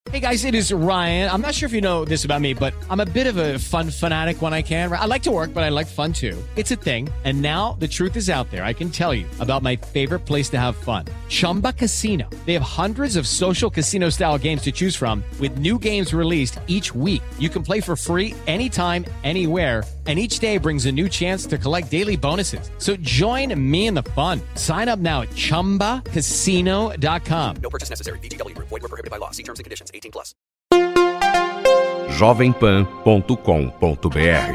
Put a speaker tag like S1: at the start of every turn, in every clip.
S1: Hey guys, it is Ryan. I'm not sure if you know this about me, but I'm a bit of a fun fanatic when I can. I like to work, but I like fun too. It's a thing. And now the truth is out there. I can tell you about my favorite place to have fun. Chumba Casino. They have hundreds of social casino style games to choose from with new games released each week. You can play for free anytime, anywhere. And each day brings a new chance to collect daily bonuses. So join me in the fun. Sign up now at ChumbaCasino.com.
S2: No purchase necessary. VGW Group. Void where prohibited by law. See terms and conditions. 18+.
S3: jovempan.com.br.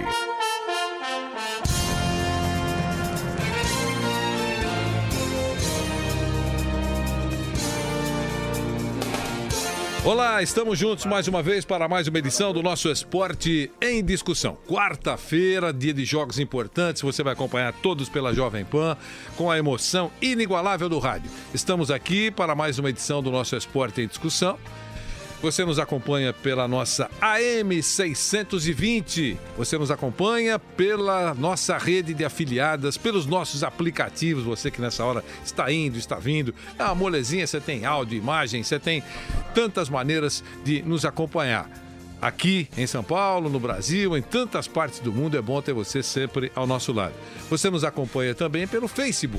S4: Olá, estamos juntos mais uma vez para mais uma edição do nosso Esporte em Discussão. Quarta-feira, dia de jogos importantes, você vai acompanhar todos pela Jovem Pan, com a emoção inigualável do rádio. Estamos aqui para mais uma edição do nosso Esporte em Discussão. Você nos acompanha pela nossa AM 620, você nos acompanha pela nossa rede de afiliadas, pelos nossos aplicativos, você que nessa hora está indo, está vindo, é uma molezinha, você tem áudio, imagem, você tem tantas maneiras de nos acompanhar. Aqui em São Paulo, no Brasil, em tantas partes do mundo, é bom ter você sempre ao nosso lado. Você nos acompanha também pelo Facebook.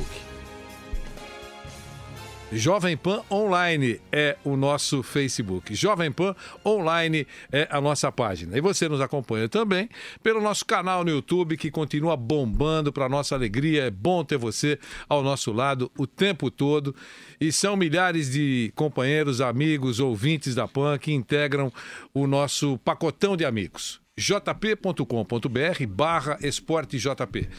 S4: Jovem Pan Online é o nosso Facebook. Jovem Pan Online é a nossa página. E você nos acompanha também pelo nosso canal no YouTube, que continua bombando para nossa alegria. É bom ter você ao nosso lado o tempo todo. E são milhares de companheiros, amigos, ouvintes da Pan que integram o nosso pacotão de amigos. jp.com.br/esportejp.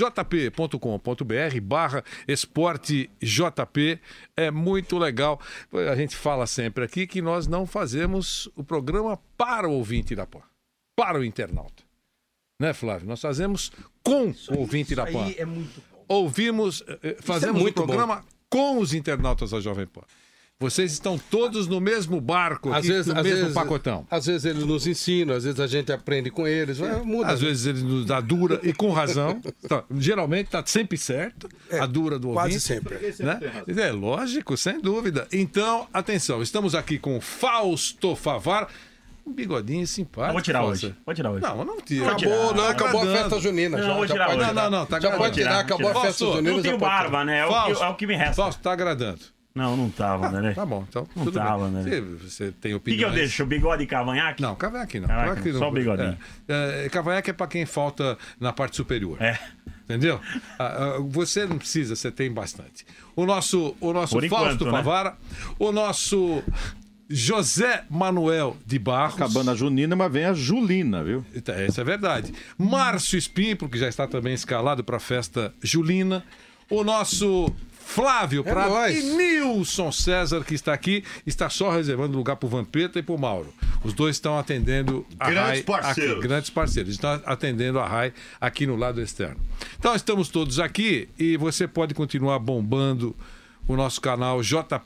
S4: jp.com.br/esportejp. É muito legal. A gente fala sempre aqui que nós não fazemos o programa para o ouvinte da PAN, para o internauta. Né, Flávio? Nós fazemos com o ouvinte da PAN.
S5: É muito bom.
S4: Fazemos o programa com os internautas da Jovem Pan. Vocês estão todos no mesmo barco aqui, no mesmo pacotão.
S5: Às vezes eles nos ensinam, às vezes a gente aprende com eles. Muda.
S4: Às vezes eles nos dão dura e com razão. Geralmente está sempre certo, a dura do ouvinte.
S5: Quase sempre.
S4: Né? É lógico, sem dúvida. Então, atenção, estamos aqui com Fausto Favar. Um bigodinho simpático.
S6: Vou tirar hoje. Pode tirar hoje.
S4: Não tira.
S5: Acabou a festa junina.
S6: Não, vou tirar hoje.
S4: Não, tá agradando.
S5: Já pode tirar, acabou a festa junina.
S6: Eu não tenho barba, né? É o que me resta.
S4: Fausto, tá agradando.
S6: Não tava, né?
S4: Tá bom, então
S6: não
S4: tudo
S6: tava,
S4: bem.
S6: Né?
S4: Você tem
S6: O
S4: opinião.
S6: que eu deixo? O bigode e cavanhaque?
S4: Não, cavanhaque não.
S6: Cavanhaque não. Só o bigodinho.
S4: Cavanhaque é pra quem falta na parte superior. Entendeu? Você não precisa, você tem bastante. O nosso Fausto Favara, o nosso José Manuel de Barros.
S7: Acabando a junina, mas vem a julina, viu?
S4: Isso é verdade. Márcio Espímpolo, que já está também escalado para a festa julina. O nosso Flávio Prado e Nilson César, que está aqui, está só reservando lugar para o Vampeta e para o Mauro. Os dois estão atendendo a RAI aqui, grandes parceiros. Estão atendendo a RAI aqui no lado externo. Então estamos todos aqui e você pode continuar bombando o nosso canal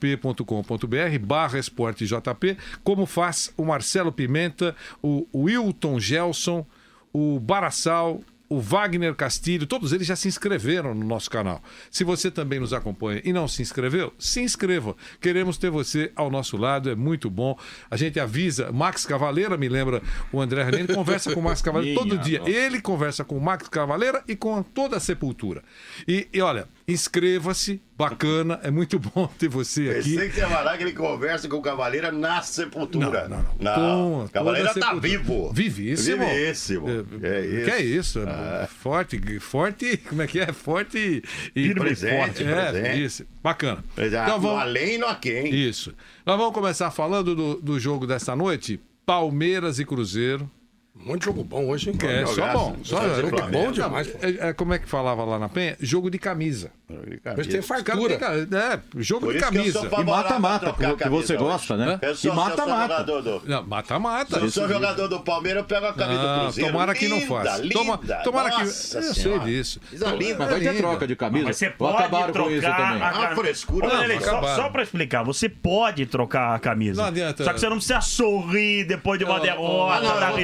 S4: jp.com.br/esportejp, como faz o Marcelo Pimenta, o Wilton Gelson, o Barassal, o Wagner Castilho, todos eles já se inscreveram no nosso canal. Se você também nos acompanha e não se inscreveu, se inscreva. Queremos ter você ao nosso lado, é muito bom. A gente avisa, Max Cavaleira, me lembra o André René, ele conversa com o Max Cavaleira todo dia. Ele conversa com o Max Cavaleira e com toda a Sepultura. E olha, inscreva-se, bacana, é muito bom ter você aqui.
S8: Pensei que você ia falar que ele conversa com o Cavaleira na Sepultura.
S4: Não.
S8: O Cavaleira tá vivo.
S4: Vivíssimo. Que é isso? Forte, como é que é? Forte e
S8: presente.
S4: Isso, bacana.
S8: Então vamos além e no aqui, hein?
S4: Isso. Nós vamos começar falando do jogo dessa noite, Palmeiras e Cruzeiro.
S5: Muito jogo bom hoje, hein?
S4: Só bom.
S5: Jogo bom demais.
S4: Como é que falava lá na Penha? Jogo de camisa.
S5: Mas tem fartura.
S4: Jogo de camisa.
S7: E mata-mata, que você gosta, né?
S8: E mata-mata.
S4: Não, mata-mata.
S8: Se eu sou jogador do Palmeiras, eu pego a camisa do Cruzeiro.
S4: Tomara que não faça. Tomara que... Eu sei disso.
S8: Mas
S7: vai ter troca de camisa.
S6: Mas você pode trocar
S8: a frescura.
S6: Só pra explicar, você pode trocar a camisa.
S4: Não adianta.
S6: Só que você não precisa sorrir depois de uma derrota, dar risada.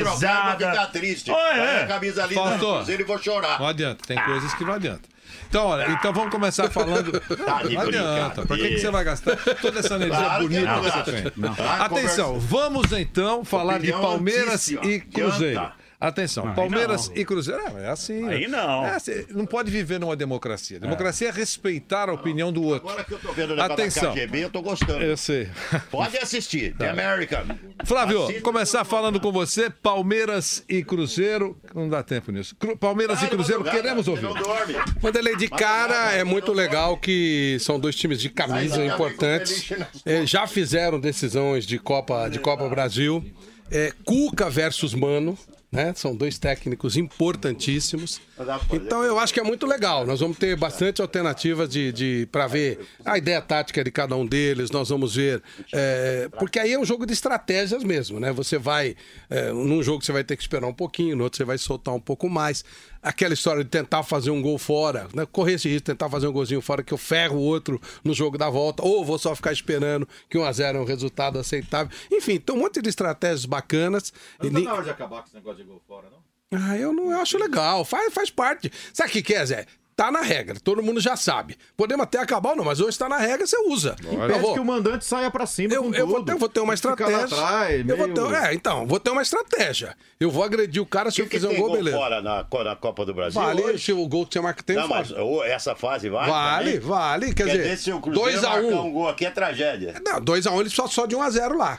S6: nada.
S8: ficar triste.
S6: Oh, é.
S8: Vai a camisa linda do
S4: Faltou.
S8: Cruzeiro e vou chorar.
S4: Não adianta, tem coisas que não adianta. Então, olha, vamos começar falando.
S8: Tá de
S4: Não adianta. Por que você vai gastar toda essa energia
S8: Claro que
S4: bonita
S8: não
S4: que você
S8: gasto.
S4: tem?
S8: Tá,
S4: Atenção, vamos então falar de
S8: Opinião
S4: Palmeiras
S8: antíssima.
S4: e Cruzeiro.
S8: Adianta.
S4: Atenção,
S6: Aí
S4: Palmeiras
S6: não.
S4: e Cruzeiro. É assim.
S6: Aí não.
S4: É assim, não pode viver numa democracia. Democracia é respeitar a opinião do outro.
S8: Agora que eu tô vendo o negócio da
S4: Atenção.
S8: KGB, eu tô gostando.
S4: Eu sei.
S8: Pode assistir. The American.
S4: Flávio,
S8: Assista.
S4: começar falando com você, Palmeiras e Cruzeiro. Não dá tempo nisso. Palmeiras e Cruzeiro, queremos ouvir.
S8: Não dorme.
S5: Vanderlei, de cara, é muito legal que são dois times de camisa importantes. Já fizeram decisões de Copa Brasil. Cuca versus Mano. Né? São dois técnicos importantíssimos. Então eu acho que é muito legal. Nós vamos ter bastante alternativas para ver a ideia tática de cada um deles. Nós vamos ver. Porque aí é um jogo de estratégias mesmo, né? Você vai. Num jogo você vai ter que esperar um pouquinho, no outro você vai soltar um pouco mais. Aquela história de tentar fazer um gol fora, né? Correr esse risco, tentar fazer um golzinho fora que eu ferro o outro no jogo da volta, ou vou só ficar esperando que 1-0 é um resultado aceitável. Enfim, tem um monte de estratégias bacanas.
S7: Não tá na hora de acabar com esse negócio de gol fora, não?
S5: Eu acho legal, faz parte. Sabe o que é, Zé? Tá na regra, todo mundo já sabe. Podemos até acabar ou não, mas hoje tá na regra, você usa.
S7: Impede que o mandante saia pra cima com
S5: Eu
S7: tudo.
S5: vou ter uma
S7: Fica
S5: estratégia.
S7: lá atrás,
S5: vou ter uma estratégia. Eu vou agredir o cara se eu fizer um gol, beleza.
S8: fora na Copa do Brasil
S5: Vale,
S8: hoje?
S5: se o gol que você marca tem
S8: Não,
S5: fora.
S8: mas essa fase vale?
S5: Vale. Quer dizer,
S8: se o Cruzeiro
S5: 2-1.
S8: marcar um gol aqui é tragédia.
S5: Não, 2-1 ele só de 1-0 lá.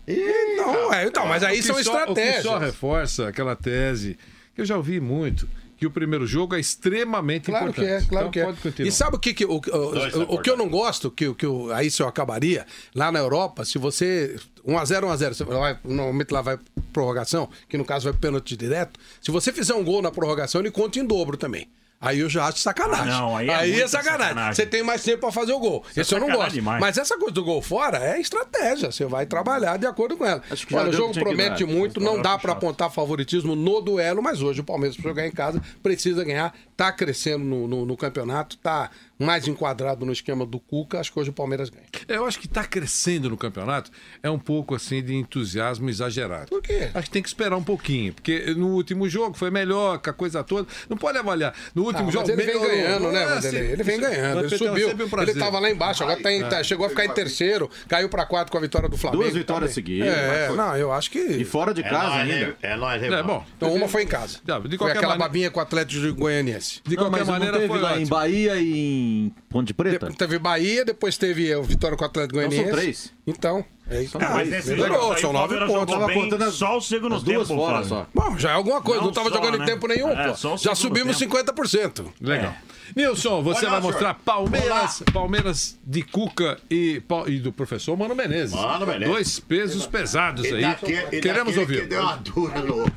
S5: Então, mas aí são estratégias.
S4: O que só reforça aquela tese que eu já ouvi muito, que o primeiro jogo é extremamente importante.
S5: Claro que é.
S4: Pode continuar.
S5: E sabe o que o que eu não gosto, aí se eu acabaria, lá na Europa, se você 1-0, você vai, normalmente lá vai prorrogação, que no caso vai pênalti direto, se você fizer um gol na prorrogação, ele conta em dobro também. Aí eu já acho sacanagem.
S6: Não, aí é muita sacanagem.
S5: Você tem mais tempo pra fazer o gol. Esse eu não gosto.
S6: demais.
S5: Mas essa coisa do gol fora é estratégia. Você vai trabalhar de acordo com ela.
S7: Acho que já
S5: Olha, o
S7: deu
S5: jogo
S7: que tinha que
S5: promete
S7: dar.
S5: muito, não
S7: Agora
S5: dá
S7: foi
S5: pra
S7: chato.
S5: apontar favoritismo no duelo, mas hoje o Palmeiras, pra jogar em casa, precisa ganhar. Tá crescendo no campeonato, tá mais enquadrado no esquema do Cuca. Acho que hoje o Palmeiras ganha.
S4: Eu acho que tá crescendo no campeonato é um pouco assim de entusiasmo exagerado.
S5: Por quê?
S4: Acho que tem que esperar um pouquinho, porque no último jogo foi melhor, com a coisa toda. Não pode avaliar. No último
S5: Mas
S4: jogo
S5: ele vem
S4: melhorou.
S5: ganhando, né,
S4: É,
S5: Vanderlei?
S4: assim,
S5: Ele vem ganhando, ele
S4: Petão,
S5: subiu.
S4: sempre um prazer.
S5: Ele tava lá embaixo, agora chegou a ficar em terceiro, caiu pra 4 com a vitória do Flamengo.
S7: 2 vitórias
S5: também.
S7: seguidas.
S5: Não, eu acho que.
S7: E fora de casa ainda.
S8: É nóis,
S4: É bom.
S5: Então uma foi em casa.
S4: De
S5: Foi
S4: qualquer
S5: aquela
S4: maneira-
S5: babinha com o Atlético Goianiense.
S4: De
S7: Não,
S4: qualquer
S7: mas não
S4: maneira
S7: teve
S4: foi
S7: lá em
S4: ótimo.
S7: Bahia e em Ponte Preta?
S5: Teve Bahia, depois teve o Vitória com o Atlético
S7: Não,
S5: Goianiense.
S7: são 3.
S5: Então, é isso.
S6: Mas esse
S5: melhorou,
S6: jogo aí,
S5: são
S6: o
S5: 9
S6: Palmeiras
S5: pontos.
S6: jogou
S7: Tava
S6: bem
S7: contando
S6: só o segundo
S7: as duas
S6: tempo,
S7: fora
S6: Flávio.
S7: só.
S5: Bom, já é alguma coisa, não
S6: Não
S5: tava
S6: só,
S5: jogando
S6: né?
S5: em tempo nenhum,
S6: É,
S5: pô.
S6: só o
S5: Já
S6: segundo
S5: subimos
S6: tempo.
S5: 50%.
S4: Legal. Nilson, você
S8: Olha,
S4: vai
S8: senhor.
S4: mostrar Palmeiras de Cuca e do professor Mano Menezes.
S8: Mano Menezes.
S4: Dois pesos pesados aí.
S8: E
S4: Queremos
S8: daquele
S4: ouvir.
S8: que deu uma dura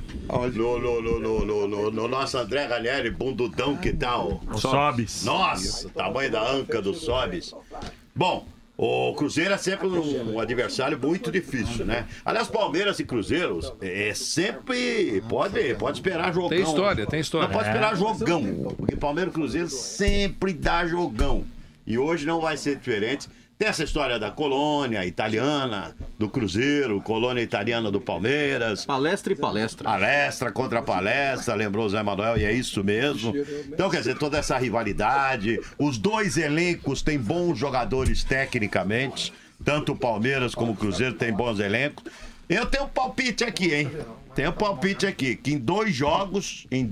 S8: no nosso André Ranieri, bundudão que tá, ó.
S6: O Sobis.
S8: Nossa, tamanho da anca do Sobis. Bom, o Cruzeiro é sempre um adversário muito difícil, né? Aliás, Palmeiras e Cruzeiros é sempre. Pode esperar jogão.
S4: Tem história.
S8: Não pode esperar jogão. Porque Palmeiras e Cruzeiro sempre dá jogão. E hoje não vai ser diferente. Tem essa história da colônia italiana, do Cruzeiro, colônia italiana do Palmeiras.
S7: Palestra e palestra.
S8: Palestra contra palestra, lembrou o Zé Manuel, e é isso mesmo. Então, quer dizer, toda essa rivalidade. Os dois elencos têm bons jogadores tecnicamente. Tanto o Palmeiras como o Cruzeiro têm bons elencos. Eu tenho um palpite aqui, hein? Tenho um palpite aqui, que em dois jogos, e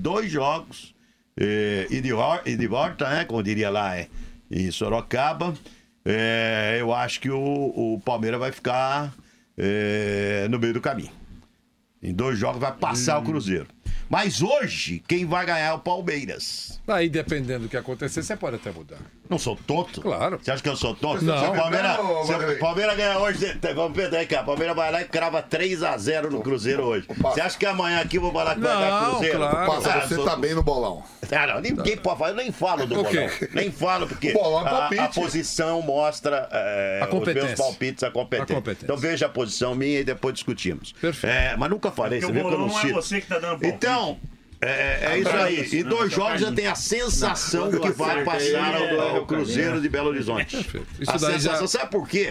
S8: de volta, né? Como diria lá, em Sorocaba. Eu acho que o Palmeiras vai ficar no meio do caminho. Em 2 jogos vai passar o Cruzeiro. Mas hoje, quem vai ganhar é o Palmeiras.
S4: Aí, dependendo do que acontecer, você pode até mudar.
S8: Não sou tonto?
S4: Claro.
S8: Você acha que eu sou tonto?
S4: Não.
S8: Se o Palmeiras ganhar hoje, vamos ver daí, cara. O Palmeiras vai lá e crava 3-0 no Cruzeiro hoje. Você acha que amanhã aqui eu vou falar que vai dar
S4: Não,
S8: Cruzeiro?
S4: claro.
S3: Passa, você tá bem no bolão.
S8: Não, ninguém pode falar, eu nem falo do
S4: Ok.
S8: bolão. Nem falo, porque
S3: O bolão é palpite.
S8: a posição mostra
S4: A
S8: os
S4: competência.
S8: meus palpites, a competência. Então veja a posição minha e depois discutimos.
S4: Perfeito.
S8: Mas nunca falei,
S6: Porque
S8: você
S6: o
S8: vê que eu não
S6: bolão é
S8: cito.
S6: você que tá dando palpite.
S8: Então, é isso aí. Em 2 jogos eu tenho a sensação que vai passar o Cruzeiro de Belo Horizonte.
S4: Isso
S8: A
S4: daí
S8: sensação,
S4: já...
S8: sabe por quê?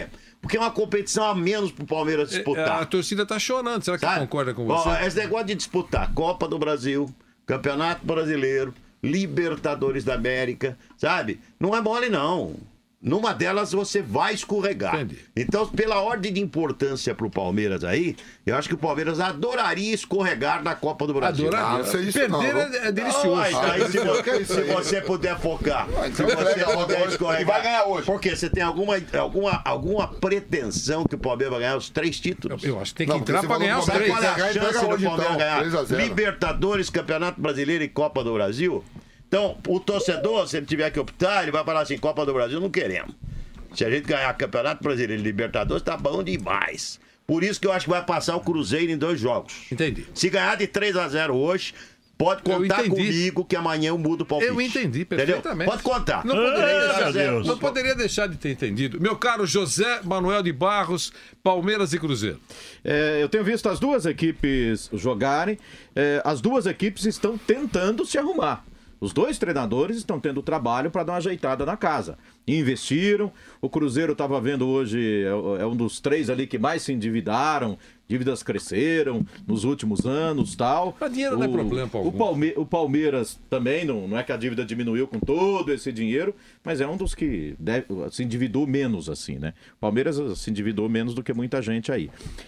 S8: porque é uma competição a menos pro Palmeiras disputar.
S4: A torcida tá chorando. Será que
S8: Sabe?
S4: concorda com
S8: Ó,
S4: você?
S8: esse negócio de disputar Copa do Brasil, Campeonato Brasileiro, Libertadores da América, sabe? Não é mole, não. Numa delas você vai escorregar.
S4: Entendi.
S8: Então, pela ordem de importância pro Palmeiras aí, eu acho que o Palmeiras adoraria escorregar na Copa do Brasil.
S4: Adoraria.
S3: não sei isso
S4: Perder
S3: não.
S4: é delicioso.
S8: Aí, se você puder focar, se você puder escorregar.
S3: E vai ganhar hoje.
S8: Porque você tem alguma pretensão que o Palmeiras vai ganhar os 3 títulos?
S4: Eu acho que tem que
S3: Não,
S4: entrar
S3: porque
S4: pra
S3: você
S4: ganhar os
S3: falou
S4: 3.
S8: Qual é a
S3: Pega
S8: chance do
S3: hoje,
S8: Palmeiras
S3: então,
S8: ganhar
S3: 3-0.
S8: Libertadores, Campeonato Brasileiro e Copa do Brasil? Então, o torcedor, se ele tiver que optar, ele vai falar assim, Copa do Brasil não queremos. Se a gente ganhar Campeonato Brasileiro e Libertadores, tá bom demais. Por isso que eu acho que vai passar o Cruzeiro em 2 jogos.
S4: Entendi.
S8: Se ganhar de 3-0 hoje, pode contar comigo que amanhã eu mudo o palpite.
S4: Eu entendi
S8: Entendeu?
S4: perfeitamente.
S8: Pode contar.
S4: Não poderia,
S6: meu Deus.
S4: não poderia deixar de ter entendido. Meu caro José Manuel de Barros, Palmeiras e Cruzeiro.
S7: Eu tenho visto as duas equipes jogarem. As duas equipes estão tentando se arrumar. Os 2 treinadores estão tendo trabalho para dar uma ajeitada na casa. Investiram. O Cruzeiro estava vendo hoje, é um dos 3 ali que mais se endividaram. Dívidas cresceram nos últimos anos, tal.
S4: Mas dinheiro não é problema pra algum.
S7: O Palmeiras também, não é que a dívida diminuiu com todo esse dinheiro, mas é um dos que se endividou menos, assim, né? O Palmeiras se endividou menos do que muita gente aí.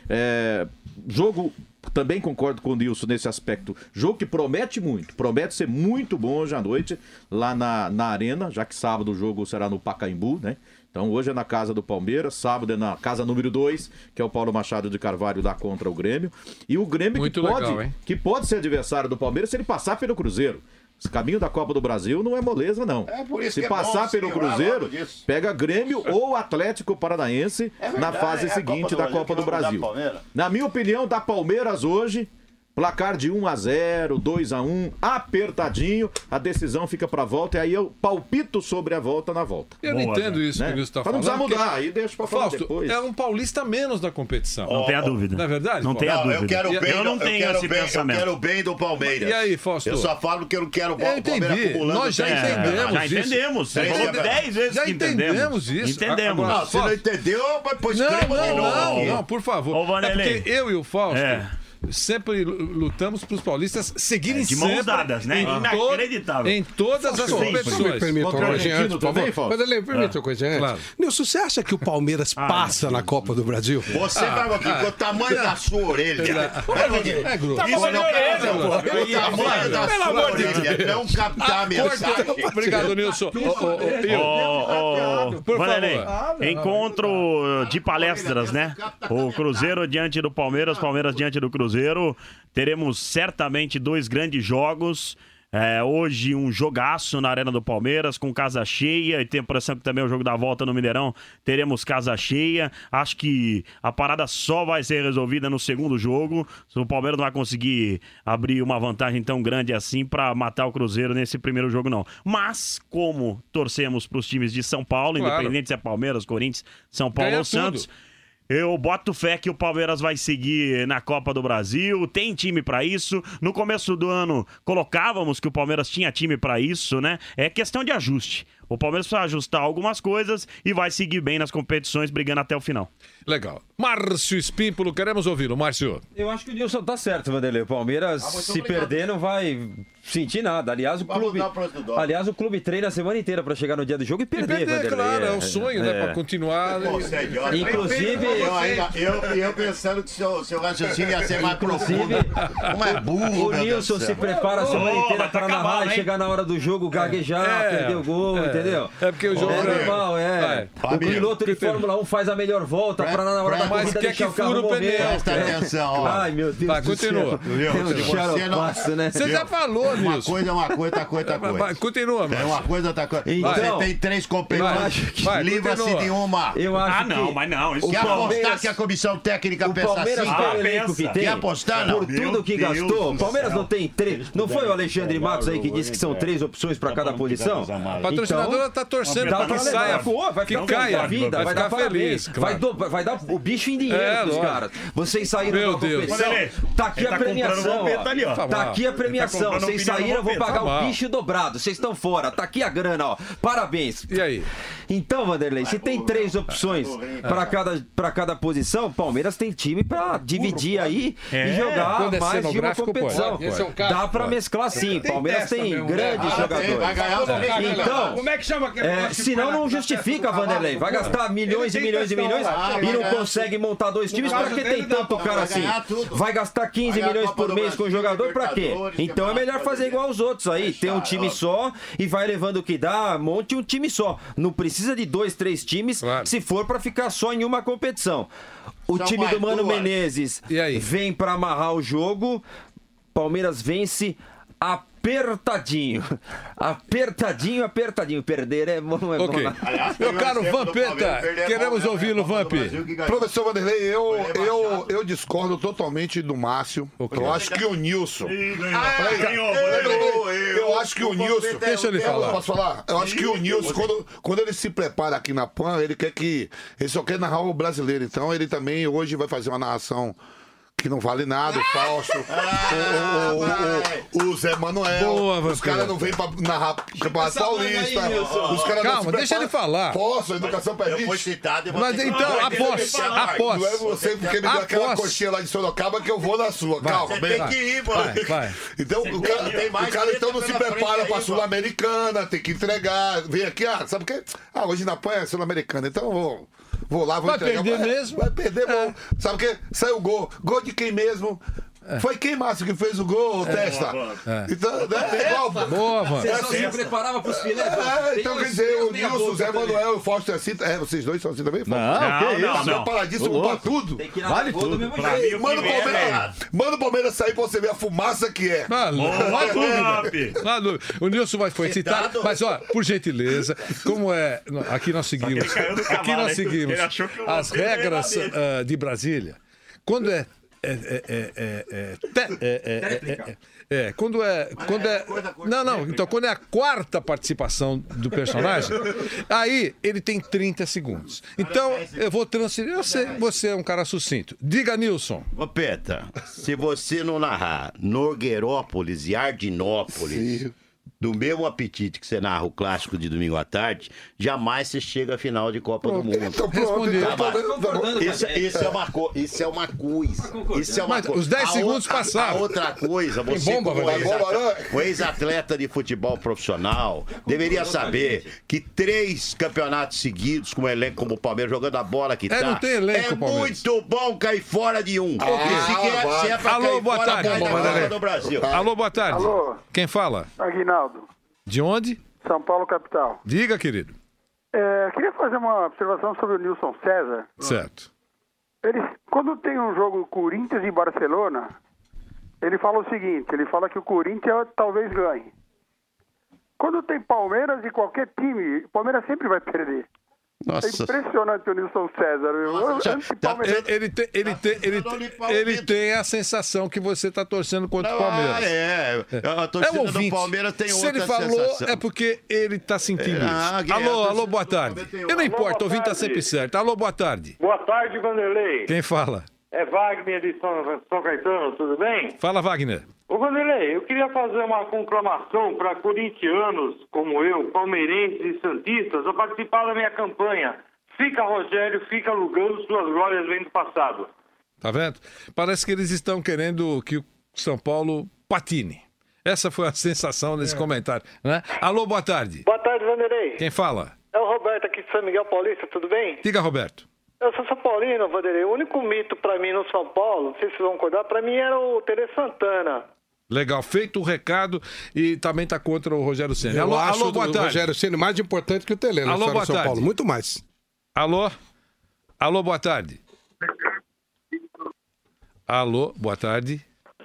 S7: Jogo, também concordo com o Nilson nesse aspecto. Jogo que promete muito, promete ser muito bom hoje à noite, lá na Arena, já que sábado o jogo será no Pacaembu, né? Então hoje é na casa do Palmeiras, sábado é na casa número 2, que é o Paulo Machado de Carvalho lá contra o Grêmio. E o Grêmio que pode ser adversário do Palmeiras se ele passar pelo Cruzeiro. Esse caminho da Copa do Brasil não é moleza, não.
S8: Por isso
S7: se
S8: que
S7: passar pelo Cruzeiro, pega Grêmio ou Atlético Paranaense na fase seguinte da Copa do Brasil. Na minha opinião, da Palmeiras hoje, placar de 1-0, 2-1, apertadinho, a decisão fica pra volta e aí eu palpito sobre a volta na volta.
S4: Eu não entendo isso que o Nilson tá
S7: Pra não
S4: falando.
S7: precisar mudar, aí deixa pra falar
S4: Fausto,
S7: depois.
S4: é um paulista menos da competição.
S6: Não tenha dúvida.
S4: Não é verdade?
S6: Não
S4: Fausto?
S6: tenha dúvida.
S8: Eu quero bem,
S6: eu não tenho esse pensamento.
S8: Eu quero bem do Palmeiras.
S4: E aí, Fausto?
S8: Eu só falo que eu não quero o
S4: Eu entendi.
S8: Palmeiras acumulando
S4: Nós já
S8: 3
S4: entendemos.
S8: campeonatos.
S6: Já entendemos. Você
S8: Três
S6: falou
S8: campeonatos.
S6: 10 vezes
S4: Já
S6: que entendemos.
S4: entendemos isso.
S6: Entendemos.
S4: Agora,
S8: Não, se não entendeu, pois escreva de novo.
S4: Não, por favor.
S6: Ô, Vanderlei.
S4: Porque eu e o Fausto sempre lutamos para os paulistas seguirem
S6: De mãos
S4: sempre
S6: dadas, né? Inacreditável.
S4: em todas as
S5: Se me
S4: competições.
S5: permite uma coisinha antes, por
S7: também,
S5: favor.
S7: Fausto?
S5: Mas ele permite uma coisinha antes.
S4: Claro.
S5: Nilson, você acha que o Palmeiras passa na Copa do Brasil?
S8: Você vai aqui com o tamanho da sua orelha.
S4: É grosso.
S8: Isso não quer dizer,
S4: Pelo
S8: o tamanho da sua orelha. Não captar a mensagem.
S4: Obrigado, Nilson. Por
S6: Vanderlei,
S4: favor.
S6: encontro de palestras, né? O Cruzeiro diante do Palmeiras, Palmeiras diante do Cruzeiro. Teremos certamente 2 grandes jogos. Hoje um jogaço na Arena do Palmeiras, com casa cheia, e tenho a impressão que também o jogo da volta no Mineirão teremos casa cheia. Acho que a parada só vai ser resolvida no segundo jogo. O Palmeiras não vai conseguir abrir uma vantagem tão grande assim para matar o Cruzeiro nesse primeiro jogo, não. Mas, como torcemos para os times de São Paulo,
S4: Claro.
S6: independente se é Palmeiras, Corinthians, São Paulo
S4: Ganha
S6: ou Santos,
S4: tudo.
S6: eu boto fé que o Palmeiras vai seguir na Copa do Brasil, tem time pra isso. No começo do ano colocávamos que o Palmeiras tinha time pra isso, né? É questão de ajuste. O Palmeiras precisa ajustar algumas coisas e vai seguir bem nas competições, brigando até o final.
S4: Legal. Márcio Espímpolo, queremos ouvi-lo. Márcio.
S9: Eu acho que o Nilson tá certo, Vanderlei. O Palmeiras, se perder, não vai sentir nada. Aliás, o clube treina a semana inteira pra chegar no dia do jogo e perder, Vanderlei.
S4: Claro, é o sonho, né? Pra continuar.
S9: Inclusive,
S8: eu pensando que seu raciocínio ia ser mais profundo. Não é burro,
S9: o Nilson se prepara a semana inteira pra narrar e chegar na hora do jogo, gaguejar, perder o gol, entendeu?
S4: É porque o jogo
S9: é normal, é. O piloto de Fórmula 1 faz a melhor volta pra na hora da corrida deixar o carro morrer.
S8: Presta atenção, ó.
S9: Ai, meu Deus
S4: Vai,
S9: do
S4: continua.
S9: céu. Né?
S4: Você já falou,
S8: Uma
S4: Nilson.
S8: coisa é uma coisa, outra coisa é outra
S4: Vai,
S8: coisa.
S4: continua,
S8: É
S4: Márcio.
S8: uma coisa, outra coisa.
S9: Então,
S8: Você tem 3 competições.
S4: Vai,
S8: Livra-se
S4: continua.
S8: de uma.
S9: Eu acho que
S6: mas não. Isso
S8: Quer apostar que a comissão técnica
S9: o
S8: pensa
S9: Palmeiras
S8: assim?
S9: pelo elenco que tem,
S8: Quer apostar, não?
S9: por tudo que
S6: Meu Deus
S9: gastou, o
S6: do
S9: Palmeiras
S6: céu.
S9: não tem 3. Não foi o Alexandre Matos aí que disse que são 3 opções pra cada posição?
S4: A patrocinadora tá torcendo
S9: Dá
S4: pra
S9: pra
S4: que
S9: levar,
S4: saia,
S9: pô, vai
S4: que
S9: ficar
S4: caia,
S9: vida, vai
S4: ficar
S9: dar parabéns.
S4: feliz. Claro.
S9: Vai dar o bicho em dinheiro pros caras. Vocês saíram da competição. Tá aqui a premiação. Tá aqui a premiação. Vocês saíram, eu vou pagar o bicho dobrado. Vocês estão fora. Tá aqui a grana, ó. Parabéns.
S4: E aí?
S9: Então, Vanderlei, se tem 3 opções para cada posição, o Palmeiras tem time pra dividir aí e jogar mais de uma competição. Dá pra mesclar sim. Palmeiras tem grandes jogadores. Então,
S5: como é que chama aquele
S9: senão não justifica, Vanderlei. Vai gastar milhões e milhões e milhões e não consegue montar 2 times. Pra que tem tanto cara assim? Vai gastar 15 milhões por mês com o jogador, pra quê? Então é melhor fazer igual aos outros aí. Ter um time só e vai levando o que dá, monte um time só. Não precisa de 2, 3 times se for pra ficar só em uma competição. O time do Mano Menezes vem pra amarrar o jogo. Palmeiras vence apertadinho. Apertadinho. Perder é bom.
S4: Ok. Meu caro Vampeta, queremos ouvi-lo, Vamp.
S3: Professor Vanderlei, eu discordo totalmente do Márcio. Eu acho que o Nilson... Eu acho que o Nilson...
S4: Deixa ele falar.
S3: Posso falar? Eu acho que o Nilson, quando ele se prepara aqui na PAN, ele só quer narrar o brasileiro. Então ele também hoje vai fazer uma narração que não vale nada, falso. O Zé Manuel. Os caras não vêm pra narrar Campeonato Paulista.
S4: Calma, deixa ele falar.
S3: Posso, a educação permite.
S8: Eu fui citado e vou
S4: Mas então, após.
S3: Não é você porque me deu aquela coxinha lá de Sorocaba que eu vou na sua. Calma, bem.
S8: Tem que ir, mano.
S4: Vai.
S3: Então, o cara então não se prepara pra Sul-Americana, tem que entregar. Vem aqui, sabe o quê? Hoje na PAN é Sul-Americana, então vou lá, vou entregar.
S4: Vai perder mesmo?
S3: Vai perder, bom. Sabe o quê? Saiu o gol. Gol de quem mesmo? Foi quem, Márcio, que fez o gol, Testa? Então, né? Igual.
S4: Boa, mano.
S9: Você só se preparava pros filés?
S3: Então, quer dizer, o Nilson, o Zé Manuel, o Foster assim. Vocês dois são assim também?
S6: Não.
S3: Preparadíssimo pra tudo.
S9: Vale tudo.
S3: Manda o Palmeiras sair pra você ver a fumaça que é.
S4: Não há dúvida. O Nilson foi citado, mas ó, por gentileza, como é. Aqui nós seguimos as regras de Brasília. Quando quando é a quarta participação do personagem, aí ele tem 30 segundos. Então, eu vou transferir. Eu sei, você é um cara sucinto. Diga, Nilson.
S8: Ô, Peta, se você não narrar Nogueirópolis e Ardinópolis, do mesmo apetite que você narra o clássico de domingo à tarde, jamais você chega à final de Copa do Mundo. Isso é uma coisa.
S4: Mas os 10 segundos passaram.
S8: A outra coisa, você como ex-atleta de futebol profissional, deveria saber que 3 campeonatos seguidos com um elenco como o Palmeiras, jogando a bola que
S4: não tem elenco, Palmeiras.
S8: Muito bom cair fora de um. Se é pra
S4: Alô, boa tarde.
S8: do Brasil.
S4: Alô, boa tarde.
S10: Alô.
S4: Quem fala?
S10: Aguinaldo.
S4: De onde?
S10: São Paulo, capital.
S4: Diga, querido.
S10: Queria fazer uma observação sobre o Nilson César.
S4: Certo.
S10: Quando tem um jogo Corinthians e Barcelona, ele fala o seguinte, ele fala que o Corinthians talvez ganhe. Quando tem Palmeiras e qualquer time, o Palmeiras sempre vai perder.
S8: Nossa.
S10: É impressionante o Nilson César.
S4: Ele tem a sensação que você está torcendo contra o Palmeiras.
S8: A torcida do Palmeiras tem outra sensação. Se
S4: ele falou, é porque ele está sentindo isso. Alô, boa tarde. Eu não importa, o ouvinte está sempre certo. Alô, boa tarde.
S11: Boa tarde, Vanderlei.
S4: Quem fala?
S11: É Wagner de São Caetano, tudo bem?
S4: Fala, Wagner.
S11: Ô, Vanderlei, eu queria fazer uma conclamação para corintianos como eu, palmeirenses e santistas, a participar da minha campanha. Fica Rogério, fica Lugano, suas glórias vêm do passado.
S4: Tá vendo? Parece que eles estão querendo que o São Paulo patine. Essa foi a sensação desse comentário, né? Alô, boa tarde.
S11: Boa tarde, Vanderlei.
S4: Quem fala?
S11: É o Roberto aqui de São Miguel Paulista, tudo bem?
S4: Diga, Roberto.
S11: Eu sou São Paulino, Vanderlei. O único mito para mim no São Paulo, não sei se vocês vão concordar, para mim era o Tele Santana.
S4: Legal, feito o recado e também tá contra o Rogério Ceni. Alô, boa tarde.
S5: O Rogério Ceni mais importante que o Tele na história do São Paulo, muito mais.
S4: Alô, boa tarde. Alô, boa tarde.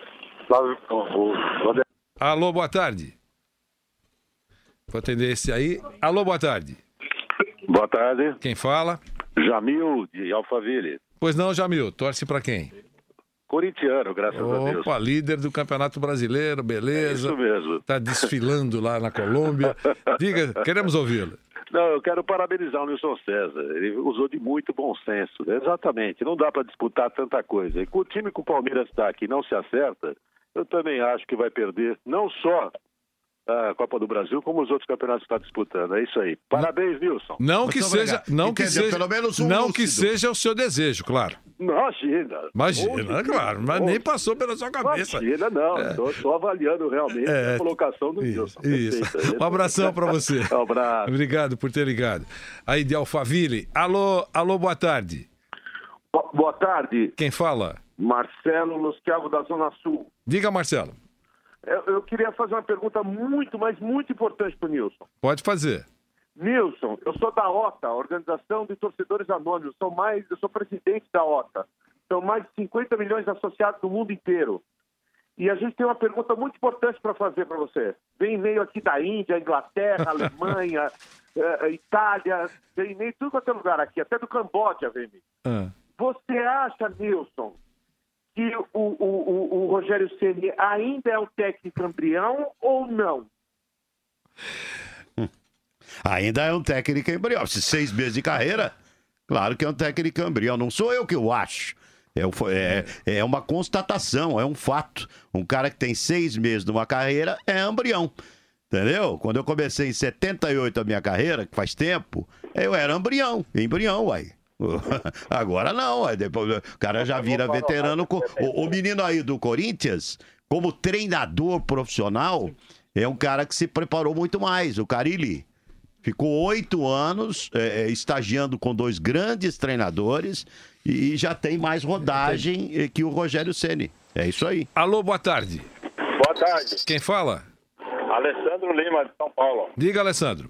S4: Alô, boa tarde. Vou atender esse aí. Alô, boa tarde.
S12: Boa tarde.
S4: Quem fala?
S12: Jamil, de Alphaville.
S4: Pois não, Jamil. Torce pra quem?
S12: Corintiano, graças a Deus.
S4: Opa, líder do Campeonato Brasileiro, beleza.
S12: É isso mesmo.
S4: Tá desfilando lá na Colômbia. Diga, queremos ouvi-lo.
S12: Não, eu quero parabenizar o Nilson César. Ele usou de muito bom senso. Exatamente, não dá para disputar tanta coisa. E com o time que o Palmeiras está aqui não se acerta, eu também acho que vai perder não só a Copa do Brasil, como os outros campeonatos que está disputando. É isso aí. Parabéns, Nilson.
S4: Não que seja, não que seja,
S8: pelo menos
S4: não que seja o seu desejo, claro.
S12: Imagina,
S4: claro, mas nem passou pela sua cabeça.
S12: Imagina, não. Estou avaliando realmente a colocação do Nilson.
S4: Isso. Um abração para você.
S12: Um abraço.
S4: Obrigado por ter ligado. Aí de Alphaville. Alô, boa tarde.
S13: Boa tarde.
S4: Quem fala?
S13: Marcelo Lusquiago, da Zona Sul.
S4: Diga, Marcelo.
S13: Eu queria fazer uma pergunta muito, mas muito importante para o Nilson.
S4: Pode fazer.
S13: Nilson, eu sou da OTA, Organização de Torcedores Anônimos. Eu sou presidente da OTA. São mais de 50 milhões de associados do mundo inteiro. E a gente tem uma pergunta muito importante para fazer para você. Vem e-mail aqui da Índia, Inglaterra, Alemanha, Itália, vem e-mail tudo quanto é lugar aqui, até do Camboja vem e-mail. Você acha, Nilson, que o Rogério Ceni ainda é um técnico embrião ou não?
S8: Ainda é um técnico embrião. Se 6 meses de carreira, claro que é um técnico embrião. Não sou eu que eu acho. É uma constatação, é um fato. Um cara que tem 6 meses de uma carreira é embrião. Entendeu? Quando eu comecei em 78 a minha carreira, que faz tempo, eu era embrião, uai. Agora não, depois o cara já vira veterano. O menino aí do Corinthians, como treinador profissional, é um cara que se preparou muito mais, o Carille. Ficou 8 anos estagiando com 2 grandes treinadores e já tem mais rodagem que o Rogério Ceni. É isso aí.
S4: Alô, boa tarde.
S14: Boa tarde.
S4: Quem fala?
S14: Alessandro Lima, de São Paulo.
S4: Diga, Alessandro.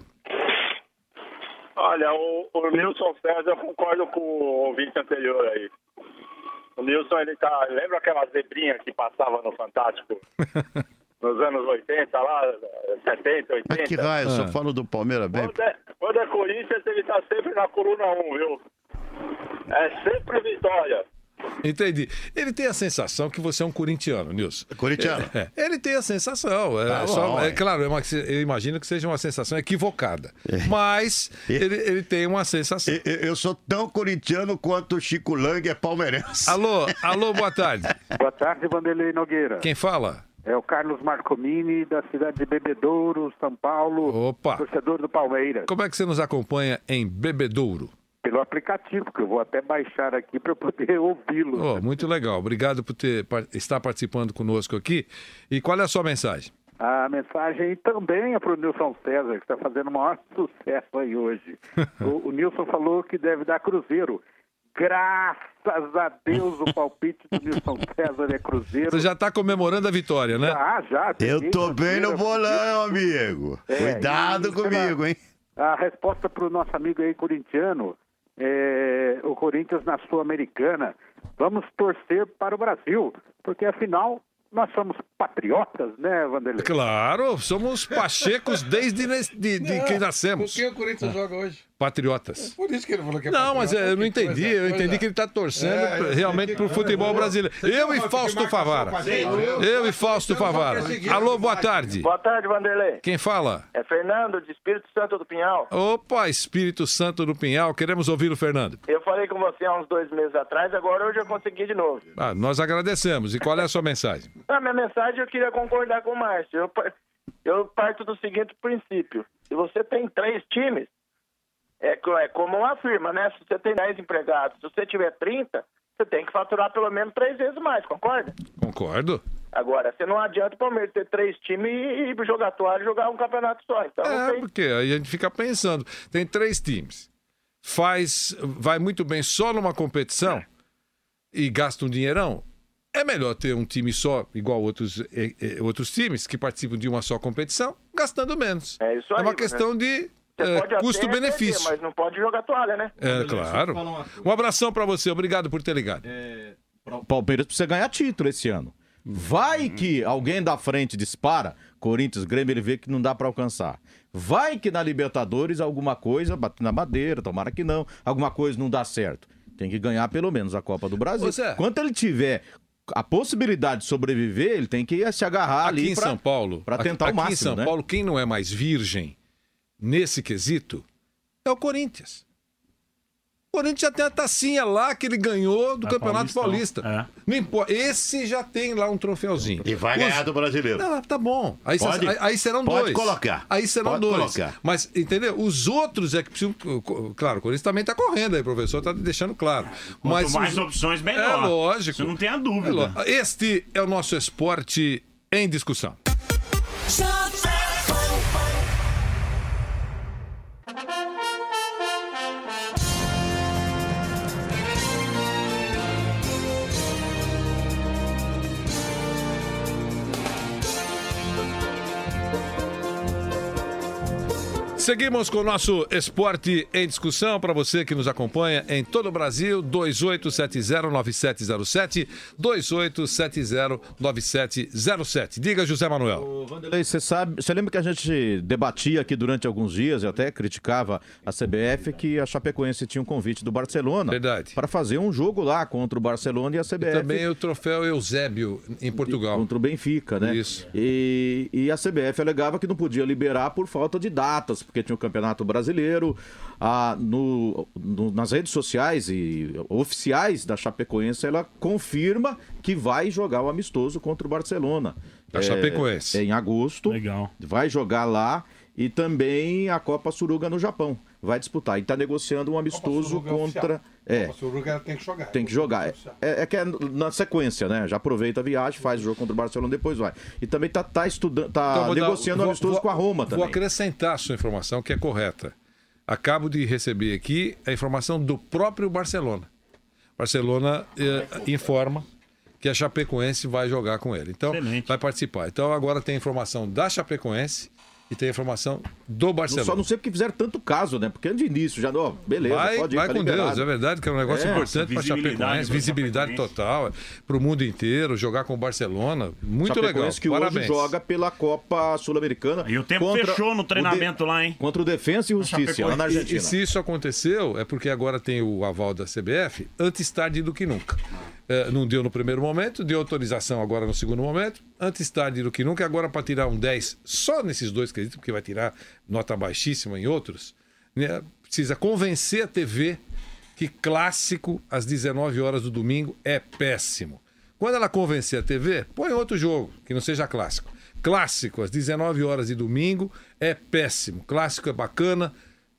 S14: Olha, o Nilson César, eu concordo com o ouvinte anterior aí. O Nilson, ele tá... Lembra aquela zebrinha que passava no Fantástico? Nos anos 80, lá, 70, 80.
S8: Mas que raio, só falo do Palmeiras bem.
S14: Quando é Corinthians, ele tá sempre na coluna 1, viu? É sempre vitória.
S4: Entendi. Ele tem a sensação que você é um corintiano, Nilson.
S8: Corintiano?
S4: Ele tem a sensação. Claro, eu imagino que seja uma sensação equivocada. Mas ele tem uma sensação.
S8: Eu sou tão corintiano quanto o Chico Lang é palmeirense.
S4: Alô, boa tarde.
S10: Boa tarde, Vanderlei Nogueira.
S4: Quem fala?
S10: É o Carlos Marcomini, da cidade de Bebedouro, São Paulo.
S4: Opa!
S10: Torcedor do Palmeiras.
S4: Como é que você nos acompanha em Bebedouro?
S10: Pelo aplicativo, que eu vou até baixar aqui para poder ouvi-lo.
S4: Muito legal. Obrigado por estar participando conosco aqui. E qual é a sua mensagem?
S10: A mensagem também é para o Nilson César, que está fazendo o maior sucesso aí hoje. O Nilson falou que deve dar Cruzeiro. Graças a Deus o palpite do Nilson César é Cruzeiro.
S4: Você já está comemorando a vitória, né?
S10: Já.
S8: Eu tô bem no bolão, amigo. Cuidado comigo, hein?
S10: A resposta para o nosso amigo aí corintiano, o Corinthians na Sul-Americana. Vamos torcer para o Brasil, porque afinal nós somos patriotas, né, Vanderlei?
S4: Claro, somos pachecos desde que nascemos.
S5: Com quem o Corinthians joga hoje?
S4: Patriotas.
S5: É por isso que ele falou que é
S4: Não, mas eu não entendi. Eu entendi que ele está torcendo realmente para o futebol brasileiro. Eu e Fausto Favara. Alô, boa tarde.
S15: Boa tarde, Vanderlei.
S4: Quem fala?
S15: É Fernando, de Espírito Santo do Pinhal.
S4: Opa, Espírito Santo do Pinhal. Queremos ouvi-lo, Fernando.
S15: Eu falei com você há uns 2 meses atrás, agora hoje eu consegui de novo.
S4: Nós agradecemos. E qual é a sua mensagem?
S15: A minha mensagem eu queria concordar com o Márcio. Eu parto do seguinte princípio. Se você tem 3 times, é como uma firma, né? Se você tem 10 empregados, se você tiver 30, você tem que faturar pelo menos 3 vezes mais, concorda?
S4: Concordo.
S15: Agora, você não adianta o Palmeiras ter 3 times e jogar toalha e jogar um campeonato só. Então,
S4: porque aí a gente fica pensando, tem 3 times, vai muito bem só numa competição e gasta um dinheirão. É melhor ter um time só, igual outros times que participam de uma só competição, gastando menos.
S15: É isso aí.
S4: É uma questão de custo-benefício.
S15: Mas não pode jogar toalha, né?
S4: Claro. Um abração pra você, obrigado por ter ligado.
S7: O Palmeiras precisa ganhar título esse ano. Vai que alguém da frente dispara, Corinthians, Grêmio, ele vê que não dá pra alcançar. Vai que na Libertadores alguma coisa, bate na madeira, tomara que não, alguma coisa não dá certo. Tem que ganhar pelo menos a Copa do Brasil. Enquanto ele tiver a possibilidade de sobreviver, ele tem que se agarrar
S4: Aqui
S7: ali
S4: em São Paulo,
S7: para tentar o máximo,
S4: aqui em São
S7: né?
S4: Paulo, quem não é mais virgem nesse quesito é o Corinthians. O Corinthians já tem a tacinha lá que ele ganhou do Campeonato Paulista. Não importa. Esse já tem lá um troféuzinho.
S8: E vai ganhar do brasileiro.
S4: Não, tá bom. Aí,
S8: Pode?
S4: aí serão dois.
S8: Pode colocar.
S4: Aí serão
S8: Pode
S4: dois.
S8: colocar.
S4: Mas, entendeu? Os outros é que precisam. Claro, o Corinthians também tá correndo aí, o professor tá deixando claro.
S6: Quanto mais opções, melhor.
S4: É lógico.
S6: Isso não tem a dúvida.
S4: Este é o nosso Esporte em Discussão. Seguimos com o nosso Esporte em Discussão. Para você que nos acompanha em todo o Brasil, 2870-9707, 2870-9707. Diga, José Manuel.
S7: Ô, Vanderlei, você lembra que a gente debatia aqui durante alguns dias e até criticava a CBF que a Chapecoense tinha um convite do Barcelona para fazer um jogo lá contra o Barcelona e a CBF.
S4: E também o troféu Eusébio em Portugal.
S7: Contra o Benfica, né?
S4: Isso.
S7: E a CBF alegava que não podia liberar por falta de datas, porque tinha o Campeonato Brasileiro. Nas redes sociais e oficiais da Chapecoense, ela confirma que vai jogar o amistoso contra o Barcelona.
S4: A Chapecoense.
S7: Em agosto.
S6: Legal.
S7: Vai jogar lá. E também a Copa Suruga no Japão. Vai disputar. E está negociando um amistoso contra.
S5: A Suruga tem que jogar.
S7: Tem que jogar. É que é na sequência, né? Já aproveita a viagem, faz o jogo contra o Barcelona, depois vai. E também tá negociando um amistoso com a Roma também.
S4: Vou acrescentar a sua informação, que é correta. Acabo de receber aqui a informação do próprio Barcelona. Barcelona informa que a Chapecoense vai jogar com ele. Então, vai participar. Então, agora tem a informação da Chapecoense e tem a informação do Barcelona.
S7: Só não sei porque fizeram tanto caso, né? Porque de início já, beleza, pode ir,
S4: vai
S7: tá
S4: com
S7: liberado.
S4: Deus, é verdade que é um negócio importante para a Chapecoense, visibilidade total, para o mundo inteiro, jogar com o Barcelona, muito legal,
S7: que
S4: parabéns.
S7: Hoje joga pela Copa Sul-Americana.
S6: E o tempo fechou no treinamento lá, hein?
S7: Contra o Defensa e Justiça, lá na Argentina.
S4: E se isso aconteceu, é porque agora tem o aval da CBF, antes tarde do que nunca. Não deu no primeiro momento, deu autorização agora no segundo momento, antes tarde do que nunca, agora para tirar um 10 só nesses dois quesitos, porque vai tirar nota baixíssima em outros, né? Precisa convencer a TV que clássico às 19 horas do domingo é péssimo. Quando ela convencer a TV, põe outro jogo, que não seja clássico. Clássico às 19 horas de domingo é péssimo. Clássico é bacana,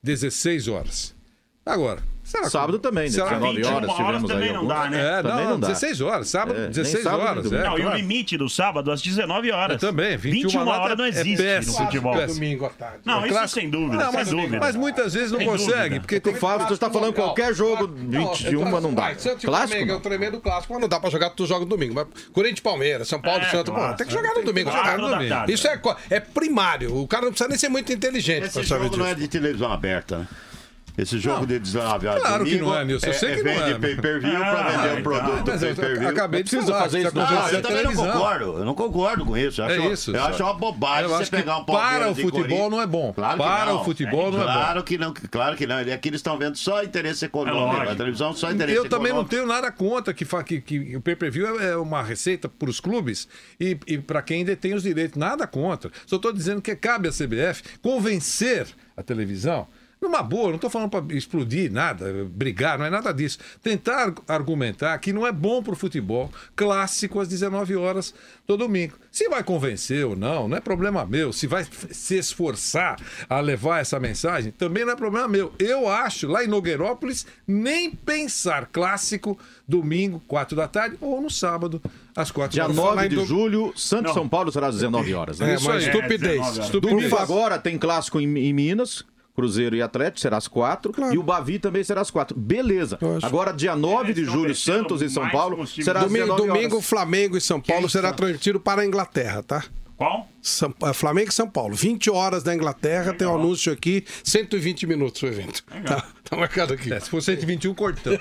S4: 16 horas. Agora,
S7: sábado também, 19 horas tivemos
S6: também
S7: aí.
S6: Não dá, né?
S4: Não, 16 horas, sábado, 16 horas.
S6: Não, e o limite do sábado às 19 horas.
S4: Também, 21
S6: horas não existe no futebol.
S5: Domingo à tarde.
S6: Não, isso sem dúvida, sem dúvida.
S4: Mas muitas vezes não consegue, porque
S7: tu está falando qualquer jogo, 21 não dá.
S5: Clássico é o tremendo clássico, mas não dá pra jogar todos os jogos no domingo. Mas Corinthians, Palmeiras, São Paulo, Santos, tem que jogar no domingo. Isso é primário, o cara não precisa nem ser muito inteligente
S8: pra saber disso. Esse jogo não é de televisão aberta, né? Esse jogo de 19 horas
S4: claro que não é, Nilson. Eu sei que não é.
S8: Vende pay-per-view para vender o produto pay-per-view.
S4: Acabei de fazer isso.
S8: Eu também não concordo. Eu não concordo com isso. Eu acho uma bobagem você pegar um Palmeiras
S4: para o futebol não é bom. Para o futebol não é bom.
S8: Claro que não. Aqui eles estão vendo só interesse econômico. A televisão só interesse econômico.
S4: Eu também não tenho nada contra que o pay-per-view é uma receita para os clubes e para quem detém os direitos. Nada contra. Só estou dizendo que cabe à CBF convencer a televisão. Numa boa, não estou falando para explodir nada, brigar, não é nada disso. Tentar argumentar que não é bom para o futebol clássico às 19 horas do domingo. Se vai convencer ou não, não é problema meu. Se vai se esforçar a levar essa mensagem, também não é problema meu. Eu acho, lá em Nogueirópolis, nem pensar clássico domingo, 4 da tarde, ou no sábado, às 4 da tarde.
S7: Dia 9 de julho, Santos São Paulo será às 19 horas. Né?
S5: Mas estupidez.
S7: Domingo agora tem clássico em Minas. Cruzeiro e Atlético será às 4. Claro. E o Bavi também será às 4. Beleza. Agora, dia 9 de julho, Santos e São Paulo será às 19 horas.
S5: Domingo, Flamengo e São Paulo será transmitido para a Inglaterra, tá?
S6: Qual?
S5: Flamengo e São Paulo. 20 horas da Inglaterra, tem um anúncio aqui, 120 minutos o evento. Tá marcado aqui.
S4: Se for 121, cortão.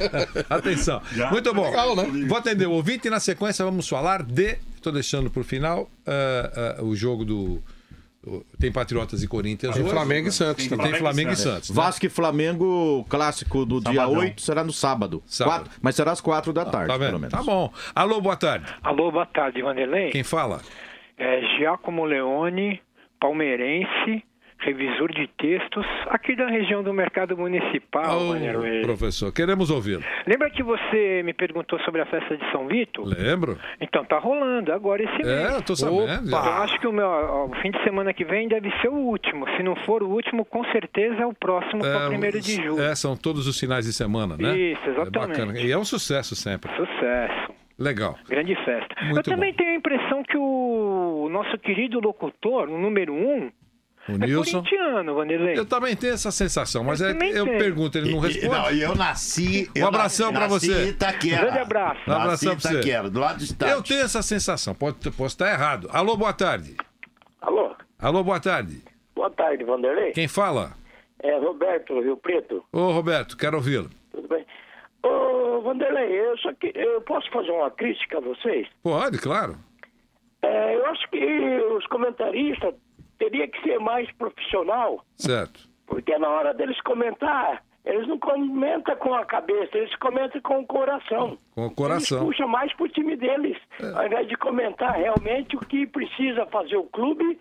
S4: Atenção. Muito bom.
S5: Legal, né?
S4: Vou atender o ouvinte e na sequência vamos falar de... Estou deixando por final o jogo Tem Patriotas e Corinthians
S5: Tem
S4: hoje.
S5: Flamengo e Santos.
S4: Tem Flamengo e Santos. Né?
S7: Vasco e Flamengo, clássico do dia 8, será no sábado. Mas será às 4 da tarde,
S4: Tá vendo?
S7: pelo menos.
S4: Tá bom. Alô, boa tarde.
S16: Alô, boa tarde, Vanderlei.
S4: Quem fala?
S16: Giacomo Leone, palmeirense, revisor de textos, aqui da região do Mercado Municipal, Vanderlei.
S4: Professor, queremos ouvi-lo.
S16: Lembra que você me perguntou sobre a festa de São Vito?
S4: Lembro.
S16: Então, tá rolando agora esse mês.
S4: Eu tô sabendo.
S16: Eu acho que o fim de semana que vem deve ser o último. Se não for o último, com certeza é o próximo, que é o 1º de julho.
S4: São todos os finais de semana, né?
S16: Isso, exatamente.
S4: Bacana. E é um sucesso sempre.
S16: Sucesso.
S4: Legal.
S16: Grande festa.
S4: Muito
S16: Eu também tenho a impressão que o nosso querido locutor, o número 1,
S4: o Nilson.
S16: corintiano, Vanderlei.
S4: Eu também tenho essa sensação, mas eu pergunto, ele não responde.
S8: Eu nasci...
S4: Um abração pra você.
S8: Nasci em Itaquera.
S16: Grande abraço.
S4: Um abração pra você.
S8: Itaquera, do lado do estádio.
S4: Eu tenho essa sensação, posso estar errado. Alô, boa tarde.
S15: Alô?
S4: Alô, boa tarde.
S15: Boa tarde, Vanderlei.
S4: Quem fala?
S15: É Roberto, Rio Preto.
S4: Ô, Roberto, quero ouvi-lo.
S15: Tudo bem? Ô, Vanderlei, eu posso fazer uma crítica a vocês?
S4: Pode, claro.
S15: Eu acho que os comentaristas teriam que ser mais profissional,
S4: Certo.
S15: porque na hora deles comentar, eles não comentam com a cabeça, eles comentam com o coração.
S4: Com o coração.
S15: Eles puxam mais pro time deles, ao invés de comentar realmente o que precisa fazer o clube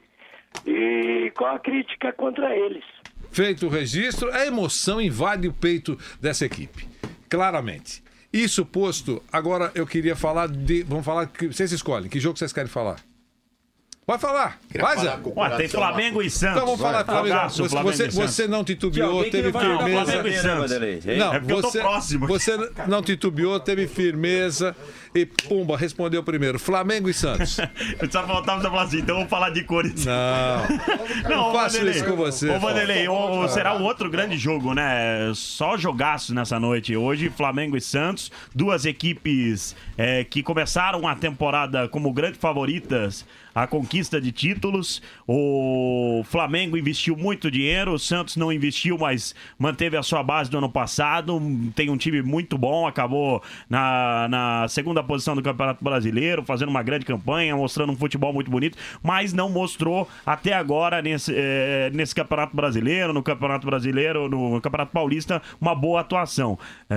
S15: e com a crítica contra eles.
S4: Feito o registro, a emoção invade o peito dessa equipe. Claramente. Isso posto, agora eu queria falar de... Vamos falar... Vocês escolhem. Que jogo vocês querem falar? Pode falar. Vai, Zé.
S6: Tem Flamengo e Santos.
S4: Então vamos falar, Flamengo. Você não titubeou, teve firmeza. Não,
S6: é porque eu tô próximo.
S4: Você não titubeou, teve firmeza e pumba, respondeu primeiro. Flamengo e Santos.
S6: Eu só faltava falar assim, então vamos falar de Corinthians.
S4: Não faço isso com você.
S6: Ô, Vanderlei, será um outro grande jogo, né? Só jogaço nessa noite. Hoje, Flamengo e Santos, duas equipes que começaram a temporada como grandes favoritas a conquista de títulos. O Flamengo investiu muito dinheiro, o Santos não investiu, mas manteve a sua base do ano passado. Tem um time muito bom, acabou na segunda posição do Campeonato Brasileiro, fazendo uma grande campanha, mostrando um futebol muito bonito, mas não mostrou até agora nesse Campeonato Brasileiro, no Campeonato Paulista, uma boa atuação.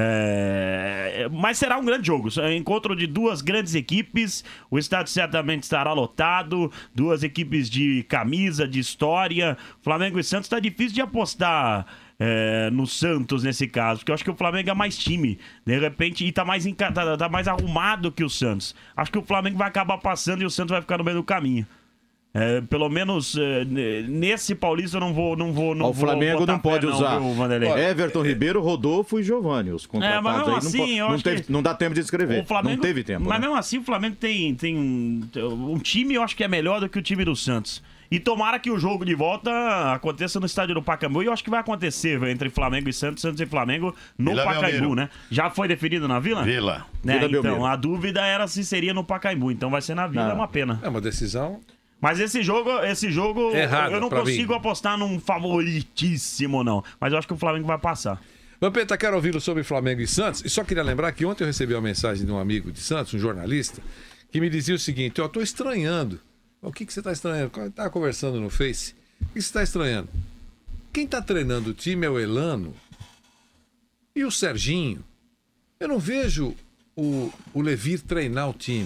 S6: Mas será um grande jogo, encontro de duas grandes equipes, o estádio certamente estará lotado, duas equipes de camisa, de história. Flamengo e Santos tá difícil de apostar no Santos nesse caso, porque eu acho que o Flamengo é mais time, de repente, e tá mais arrumado que o Santos. Acho que o Flamengo vai acabar passando e o Santos vai ficar no meio do caminho. Pelo menos nesse Paulista eu não vou.
S7: O Flamengo não pode usar Everton Ribeiro, Rodolfo e Giovani. Os contratados
S6: mas mesmo assim,
S7: não dá tempo de escrever.
S6: O Flamengo,
S7: não teve tempo.
S6: Mas
S7: né?
S6: mesmo assim, o Flamengo tem um time, eu acho que é melhor do que o time do Santos. E tomara que o jogo de volta aconteça no estádio do Pacaembu. E eu acho que vai acontecer entre Flamengo e Santos e Flamengo no
S8: Vila
S6: Pacaembu,
S8: Belmiro.
S6: né? Já foi definido na Vila?
S8: Vila.
S7: Vila
S6: Então,
S7: Belmiro.
S6: a dúvida era se seria no Pacaembu. Então vai ser na Vila, é uma pena.
S4: É uma decisão...
S6: Mas esse jogo
S4: Errado,
S6: eu não consigo apostar num favoritíssimo, não. Mas eu acho que o Flamengo vai passar.
S4: Vampeta, quero ouvi-lo sobre Flamengo e Santos. E só queria lembrar que ontem eu recebi uma mensagem de um amigo de Santos, um jornalista, que me dizia o seguinte: eu estou estranhando. O que você está estranhando? Estava conversando no Face. O que você está estranhando? Quem está treinando o time é o Elano e o Serginho. Eu não vejo o Levir treinar o time.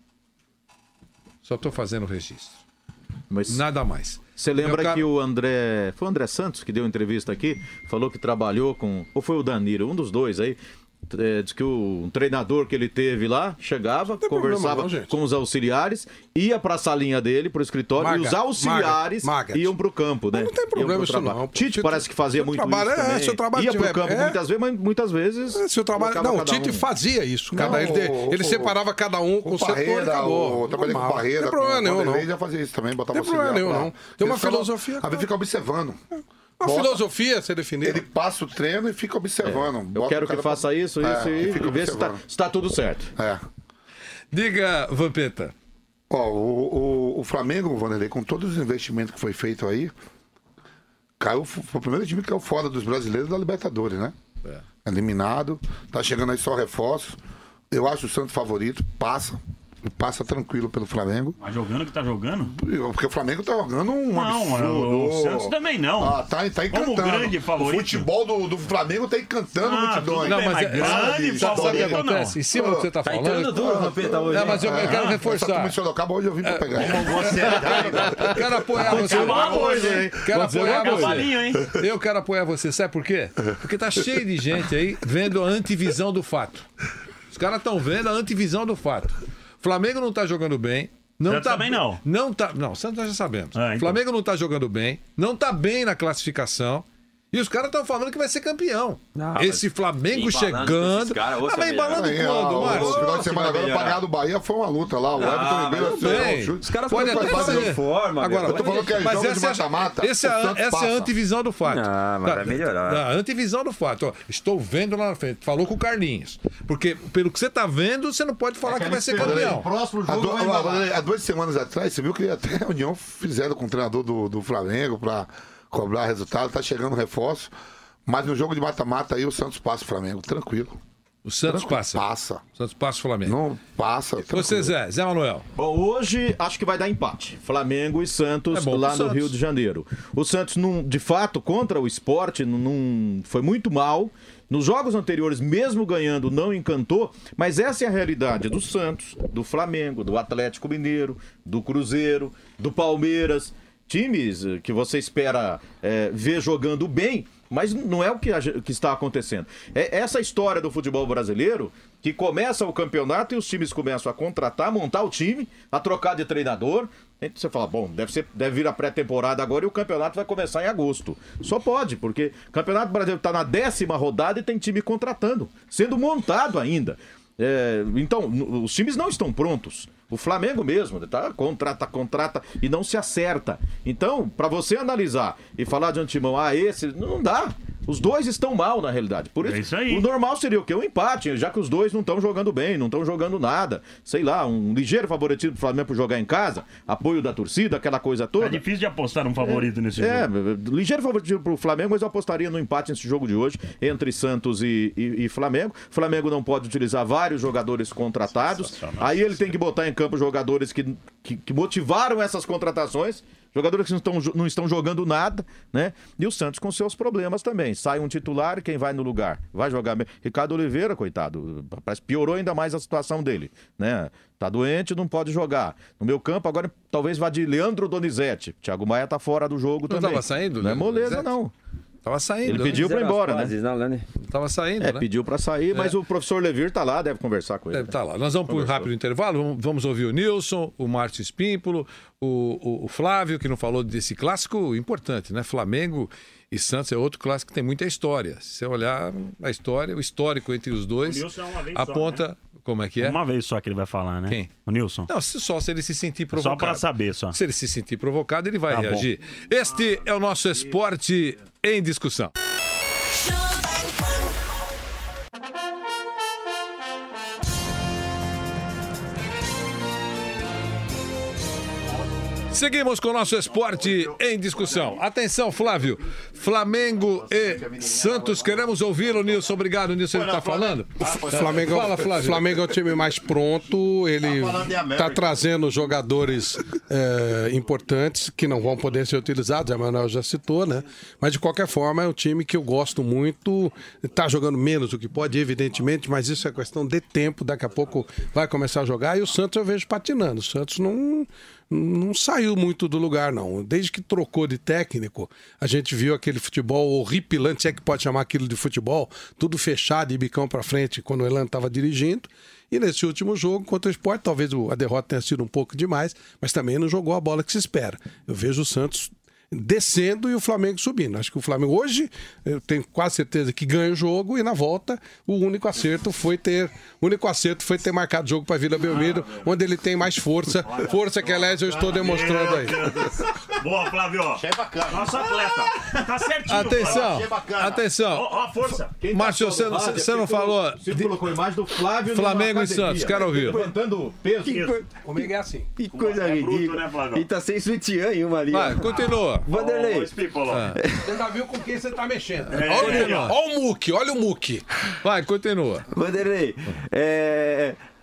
S4: Só estou fazendo o registro.
S7: Mas
S4: nada mais.
S7: Você lembra que o André... Foi o André Santos que deu entrevista aqui? Falou que trabalhou com... Ou foi o Danilo? Um dos dois aí. Diz que um treinador que ele teve lá chegava, conversava com os auxiliares, ia pra salinha dele, pro escritório, e os auxiliares iam pro campo, né?
S5: Não tem problema isso não.
S7: Tite parece que fazia muito
S5: trabalho,
S7: isso também.
S5: Se o trabalho
S7: ia
S5: tiver,
S7: pro campo muitas vezes, mas muitas vezes...
S5: Se o trabalho... Não, o Tite fazia isso. Ele separava cada um com o setor e acabou.
S3: Eu trabalhei com o Parreira,
S5: não tem problema nenhum, não.
S3: Já fazia isso também, botava
S5: Não tem problema nenhum, não. Tem uma filosofia...
S3: Às vezes fica observando.
S5: Uma filosofia ser definida.
S3: Ele passa o treino e fica observando.
S7: Eu quero que faça isso e ver se está tudo certo.
S4: Diga, Vampeta.
S3: O Flamengo, Vanderlei, com todos os investimentos que foi feito aí, foi o primeiro time que caiu fora dos brasileiros da Libertadores, né? Eliminado. Tá chegando aí só reforços. Eu acho o Santos favorito, passa. passa tranquilo pelo Flamengo.
S6: Mas jogando que tá jogando?
S3: Porque o Flamengo tá jogando um absurdo.
S6: Não, o Santos também não.
S3: Tá encantando.
S6: Como grande favorito.
S3: O futebol do Flamengo tá encantando multidões.
S4: Não, mas
S6: grande
S4: sabe o que
S6: favorito,
S4: acontece? Em cima do que você tá falando...
S9: entrando duro, Vampeta, hoje.
S4: Não, mas eu quero reforçar.
S3: Essa Sorocaba hoje eu vim pra pegar.
S4: Quero apoiar você. Quero apoiar você. Eu quero apoiar você. Sabe por quê? Porque tá cheio de gente aí vendo a antivisão do fato. Os caras estão vendo a antivisão do fato. Flamengo não tá jogando bem.
S6: Santos também não.
S4: Não, Santos nós já sabemos.
S6: Então.
S4: Flamengo não tá jogando bem. Não tá bem na classificação. E os caras estão falando que vai ser campeão. Esse Flamengo chegando. Mas embalando quando, Márcio?
S3: O final de semana agora, pagar do Bahia foi uma luta lá. O Everton Ribeiro
S4: os caras podem até fazer forma. Agora,
S3: eu tô falando que é jogo de mata-mata.
S4: Essa é a antivisão do fato.
S9: Mas vai melhorar.
S4: A antivisão do fato. Ó, estou vendo lá na frente. Falou com o Carlinhos. Porque pelo que você tá vendo, você não pode falar que vai ser campeão.
S3: Há 2 semanas atrás, você viu que até a União fizeram com o treinador do Flamengo pra cobrar resultado, tá chegando reforço, mas no jogo de mata-mata aí o Santos passa o Flamengo, tranquilo.
S4: O Santos passa?
S3: Passa.
S4: O Santos passa o Flamengo.
S3: Não passa.
S4: Você, Zé Manuel.
S7: Bom, hoje acho que vai dar empate. Flamengo e Santos lá no Rio de Janeiro. O Santos, de fato, contra o Sport, não foi muito mal. Nos jogos anteriores, mesmo ganhando, não encantou, mas essa é a realidade do Santos, do Flamengo, do Atlético Mineiro, do Cruzeiro, do Palmeiras. Times que você espera ver jogando bem, mas não é o que está acontecendo. É essa história do futebol brasileiro que começa o campeonato e os times começam a contratar, montar o time, a trocar de treinador. Então você fala, bom, deve vir a pré-temporada agora e o campeonato vai começar em agosto. Só pode, porque o Campeonato Brasileiro está na 10ª rodada e tem time contratando, sendo montado ainda. Então, os times não estão prontos. O Flamengo mesmo, tá? Contrata e não se acerta. Então, para você analisar e falar de antemão, esse não dá. Os dois estão mal, na realidade. Por isso aí. O normal seria o quê? Um empate, já que os dois não estão jogando bem, não estão jogando nada. Sei lá, um ligeiro favoritismo do Flamengo por jogar em casa, apoio da torcida, aquela coisa toda.
S6: É difícil de apostar um favorito nesse jogo.
S7: Ligeiro favoritismo pro Flamengo, mas eu apostaria no empate nesse jogo de hoje, entre Santos e Flamengo. O Flamengo não pode utilizar vários jogadores contratados. Aí ele tem que botar em campo jogadores que motivaram essas contratações. Jogadores que não estão jogando nada, né? E o Santos com seus problemas também. Sai um titular, quem vai no lugar? Vai jogar... Ricardo Oliveira, coitado, parece que piorou ainda mais a situação dele, né? Tá doente, não pode jogar. No meu campo, agora talvez vá de Leandro Donizete. Thiago Maia tá fora do jogo também.
S4: Não tava saindo?
S7: Não é moleza, não.
S4: Tava saindo.
S7: Ele pediu pra ir embora, né?
S4: Tava saindo, né?
S7: Pediu pra sair, mas o professor Levir tá lá, deve conversar com ele.
S4: Deve tá lá. Nós vamos para um rápido intervalo, vamos ouvir o Nilson, o Márcio Espímpolo, o Flávio, que não falou desse clássico importante, né? Flamengo e Santos é outro clássico que tem muita história. Se você olhar a história, o histórico entre os dois aponta... Só, né? Como é que é?
S6: Uma vez só que ele vai falar, né?
S4: Quem?
S6: O Nilson.
S4: Não, só se ele se sentir provocado.
S6: Só para saber, só.
S4: Se ele se sentir provocado, ele vai reagir. Bom. Este é o nosso Esporte em Discussão. Seguimos com o nosso Esporte em Discussão. Atenção, Flávio. Flamengo e Santos. Queremos ouvi-lo, Nilson. Obrigado, Nilson. Ele está falando?
S5: Flamengo, fala, Flávio. Flamengo é o time mais pronto. Ele está trazendo jogadores importantes que não vão poder ser utilizados. A Manuel já citou, né? Mas, de qualquer forma, é um time que eu gosto muito. Está jogando menos do que pode, evidentemente, mas isso é questão de tempo. Daqui a pouco vai começar a jogar. E o Santos eu vejo patinando. O Santos não saiu muito do lugar, não. Desde que trocou de técnico, a gente viu aquele futebol horripilante, se é que pode chamar aquilo de futebol, tudo fechado e bicão pra frente quando o Elano estava dirigindo. E nesse último jogo, contra o Sport, talvez a derrota tenha sido um pouco demais, mas também não jogou a bola que se espera. Eu vejo o Santos descendo e o Flamengo subindo. Acho que o Flamengo hoje, eu tenho quase certeza que ganha o jogo e na volta o único acerto foi ter marcado o jogo para Vila Belmiro, onde ele tem mais força que aliás eu estou demonstrando aí.
S6: Boa, Flávio. Achei bacana. Nosso atleta. Tá certinho.
S4: Atenção.
S6: Ó, a força.
S4: Márcio, você não falou...
S7: Você colocou a imagem do Flávio
S4: Flamengo e Santos, quero ouvir.
S7: Levantando peso.
S5: Comigo é assim.
S9: Que coisa ridícula. Né, e tá sem sutiã em uma ali.
S4: Vai, continua.
S9: Vanderlei.
S5: Você já viu com quem você tá mexendo.
S4: Olha o Muque.
S5: Vai, continua.
S9: Vanderlei,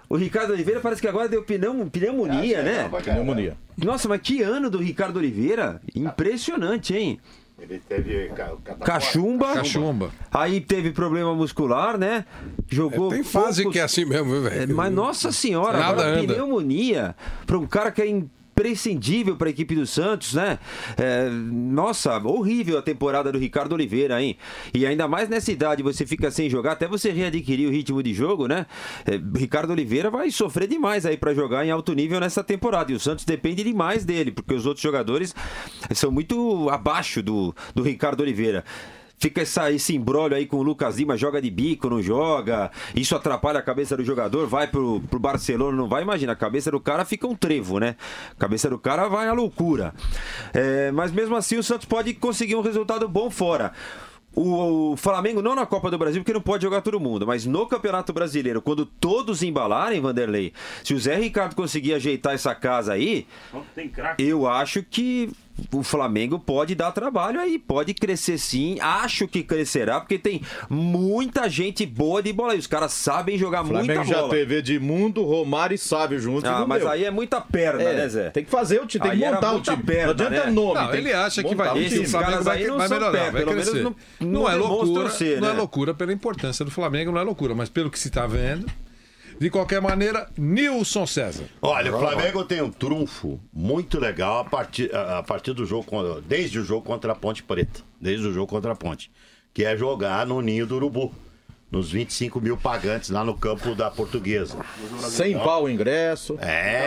S9: O Ricardo Oliveira parece que agora deu pneumonia, né?
S7: Pneumonia.
S9: Nossa, mas que ano do Ricardo Oliveira? Impressionante, hein?
S8: Ele teve
S9: Cachumba. Aí teve problema muscular, né? Jogou.
S5: Tem fase que é assim mesmo, viu, velho?
S9: Mas nossa senhora,
S5: Nada
S9: agora
S5: anda.
S9: pneumonia para um cara que é imprescindível para a equipe do Santos, né? Nossa, horrível a temporada do Ricardo Oliveira, hein? E ainda mais nessa idade, você fica sem jogar, até você readquirir o ritmo de jogo, né? Ricardo Oliveira vai sofrer demais aí para jogar em alto nível nessa temporada. E o Santos depende demais dele, porque os outros jogadores são muito abaixo do Ricardo Oliveira. Fica esse imbróglio aí com o Lucas Lima, joga de bico, não joga. Isso atrapalha a cabeça do jogador, vai pro Barcelona, não vai. Imagina, a cabeça do cara fica um trevo, né? A cabeça do cara vai à loucura. Mas mesmo assim o Santos pode conseguir um resultado bom fora. O Flamengo não na Copa do Brasil, porque não pode jogar todo mundo, mas no Campeonato Brasileiro, quando todos embalarem, Vanderlei, se o Zé Ricardo conseguir ajeitar essa casa aí, eu acho que o Flamengo pode dar trabalho aí, pode crescer sim, acho que crescerá, porque tem muita gente boa de bola aí, os caras sabem jogar muita bola.
S7: O Flamengo já teve Edmundo, Romário e Sávio juntos.
S9: Mas deu. Aí é muita perna, né, Zé?
S7: Tem que fazer o time, tem que montar o time.
S9: Perna,
S7: não adianta nome.
S4: Não, ele acha que vai.
S9: Esses caras vai melhorar, vai crescer.
S4: Não é loucura, não é loucura pela importância do Flamengo, não é loucura, mas pelo que se está vendo. De qualquer maneira, Nilson César.
S8: Olha, o Flamengo tem um trunfo muito legal a partir do jogo, desde o jogo contra a Ponte Preta. Desde o jogo contra a Ponte. Que é jogar no Ninho do Urubu. Nos 25 mil pagantes lá no campo da Portuguesa.
S7: 100 pau o ingresso.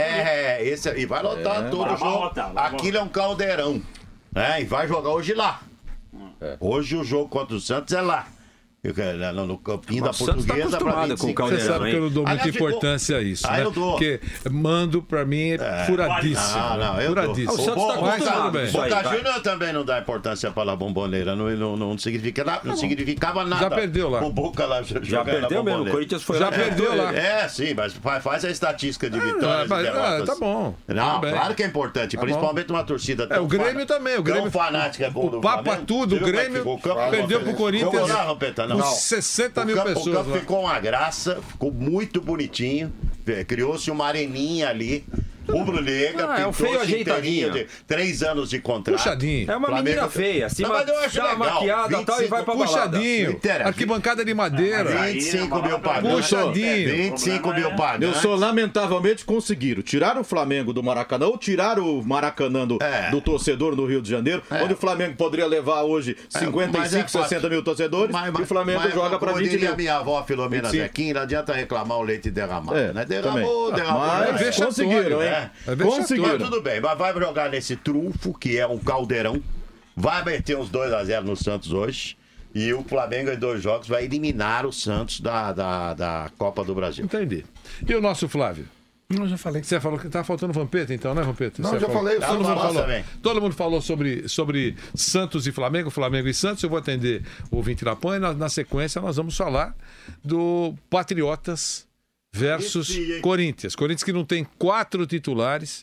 S8: E vai lotar todo o jogo. Aquilo é um caldeirão. E vai jogar hoje lá. Hoje o jogo contra o Santos é lá. No campinho da Portuguesa para 25.
S4: Você sabe que eu não dou muita importância a isso, né? Porque mando pra mim é furadíssimo. Furadíssimo.
S8: O Santos tá acostumado. Boca Juniors também não dá importância para a Bomboneira. Não significava nada.
S4: Já perdeu lá.
S8: O Boca lá
S9: já perdeu mesmo. O Corinthians foi
S4: já perdeu lá.
S8: Sim, mas faz a estatística de vitórias e derrotas.
S4: Tá bom.
S8: Não, claro que é importante. Principalmente uma torcida tão
S4: o Grêmio também. O Grêmio
S8: fanática
S4: o Papa tudo. O Grêmio perdeu pro Corinthians.
S8: Não.
S4: 60 mil pessoas.
S8: O campo ficou uma graça, ficou muito bonitinho. Criou-se uma areninha ali. Rubro-negra,
S9: é um feio ajeitadinho.
S8: De 3 anos de contrato.
S4: Puxadinho.
S9: É uma menina feia. Acima,
S8: mas eu acho
S9: dá uma maquiada
S8: 25,
S9: tal, e vai pra
S4: puxadinho. Arquibancada de madeira.
S8: 25 mil pagantes.
S4: Puxadinho.
S8: 25 mil pagantes.
S7: Eu sou, lamentavelmente, conseguiram. Tiraram o Flamengo do Maracanã ou tiraram o Maracanã do torcedor no Rio de Janeiro, onde o Flamengo poderia levar hoje 55, 60 mil torcedores e o Flamengo joga pra 20 mil.
S8: A minha avó Filomena Zequinha, não adianta reclamar o leite derramado, né? Derramou.
S7: Mas conseguiram, hein?
S8: Conseguiram. Tudo bem, mas vai jogar nesse trunfo, que é um caldeirão. Vai meter uns 2-0 no Santos hoje. E o Flamengo, em 2 jogos, vai eliminar o Santos da Copa do Brasil.
S4: Entendi. E o nosso Flávio?
S5: Eu já falei.
S4: Você falou que tá faltando Vampeta, então, né, Vampeta?
S3: Não, já falei.
S4: Todo mundo falou sobre Santos e Flamengo e Santos. Eu vou atender o ouvinte da PAN e na sequência nós vamos falar do Patriotas versus Corinthians. Corinthians que não tem 4 titulares.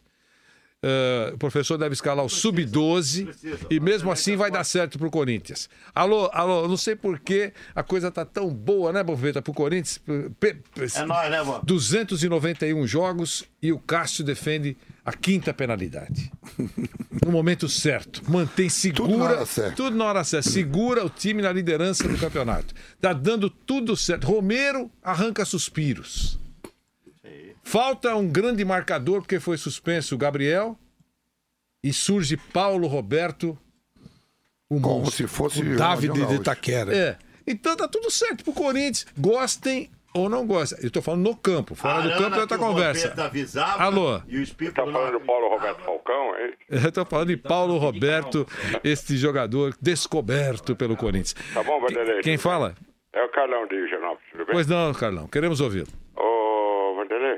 S4: O professor deve escalar o sub-12 e mesmo assim vai dar certo pro Corinthians. Alô, não sei por que a coisa tá tão boa, né, Boveta, pro Corinthians.
S8: É nóis, né, mano?
S4: 291 jogos e o Cássio defende a 5ª penalidade. No momento certo. Mantém segura. Tudo na hora certa. Segura o time na liderança do campeonato. Tá dando tudo certo. Romero arranca suspiros. Falta um grande marcador, porque foi suspenso o Gabriel. E surge Paulo Roberto.
S3: Como se fosse
S5: o David de Itaquera.
S4: Então tá tudo certo pro Corinthians. Gostem ou não gostem. Eu tô falando no campo. Fora do campo é outra conversa. Alô?
S17: Você tá falando do Paulo Roberto Falcão, é isso?
S4: Eu tô falando de Paulo Roberto, este jogador descoberto pelo Corinthians.
S17: Tá bom, Vanderlei?
S4: Quem fala?
S17: É o Carlão de Higienópolis, tudo bem?
S4: Pois não, Carlão. Queremos ouvi-lo.
S17: Ô, Vanderlei.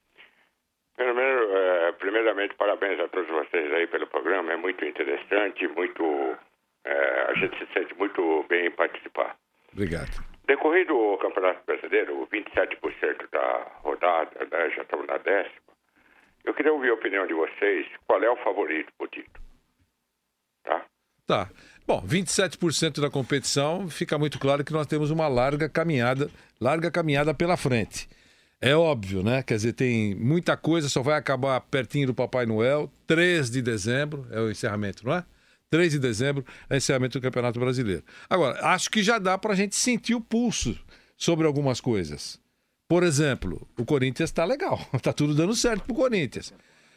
S17: Primeiramente, parabéns a todos vocês aí pelo programa. É muito interessante, a gente se sente muito bem em participar.
S4: Obrigado.
S17: Decorrido o Campeonato Brasileiro, 27% da rodada, né, já estamos na 10ª. Eu queria ouvir a opinião de vocês. Qual é o favorito pro título?
S4: Tá. Bom, 27% da competição, fica muito claro que nós temos uma larga caminhada pela frente. É óbvio, né? Quer dizer, tem muita coisa, só vai acabar pertinho do Papai Noel. 3 de dezembro é o encerramento, não é? 3 de dezembro é o encerramento do Campeonato Brasileiro. Agora, acho que já dá pra gente sentir o pulso sobre algumas coisas. Por exemplo, o Corinthians tá legal. Tá tudo dando certo pro Corinthians.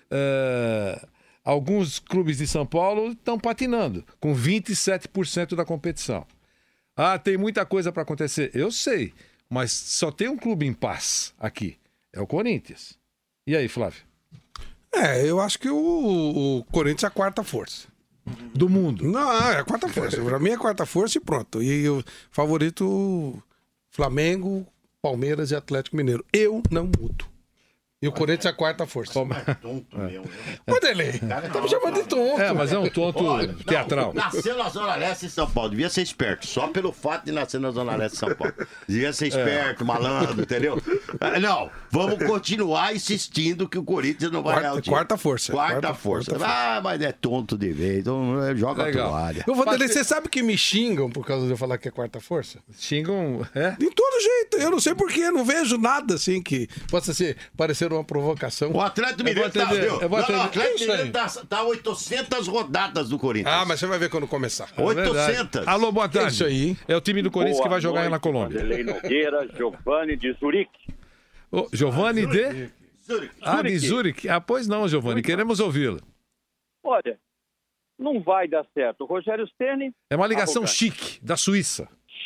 S4: Alguns clubes de São Paulo estão patinando, com 27% da competição. Ah, tem muita coisa para acontecer. Eu sei, mas só tem um clube em paz aqui. É o Corinthians. E aí, Flávio?
S5: Eu acho que o Corinthians é a quarta força.
S4: Do mundo?
S5: Não, é a quarta força. Pra mim é a quarta força e pronto. E o favorito, Flamengo, Palmeiras e Atlético Mineiro. Eu não mudo. E o Corinthians é a quarta força.
S8: Tonto mesmo.
S5: Vanderlei, tá me chamando de tonto.
S4: Mas é um tonto teatral.
S8: Nasceu na Zona Leste de São Paulo. Devia ser esperto. Só pelo fato de nascer na Zona Leste de São Paulo. Devia ser esperto, malandro, entendeu? Não, vamos continuar insistindo que o Corinthians não vai ganhar o time.
S5: Quarta força.
S8: Quarta força. Mas é tonto de vez. Então joga a toalha.
S5: Vanderlei, você sabe que me xingam por causa de eu falar que é quarta força?
S4: Xingam, é?
S5: De todo jeito. Eu não sei porquê. Não vejo nada assim que possa parecer uma provocação.
S8: O Atlético Mineiro o Atlético Mineiro tá 800 rodadas do Corinthians.
S5: Ah, mas você vai ver quando começar.
S8: 800.
S4: Alô, boa tarde.
S5: É isso aí.
S4: É o time do Corinthians que vai jogar na Colômbia.
S18: Vanderlei Nogueira, Giovanni de Zurique.
S4: Giovanni de?
S18: Zurique.
S4: De Zurique. Ah, pois não, Giovanni. Queremos ouvi-lo.
S18: Olha, não vai dar certo. O Rogério Ceni...
S4: É uma ligação
S18: arrogante.
S4: chique, da Suíça.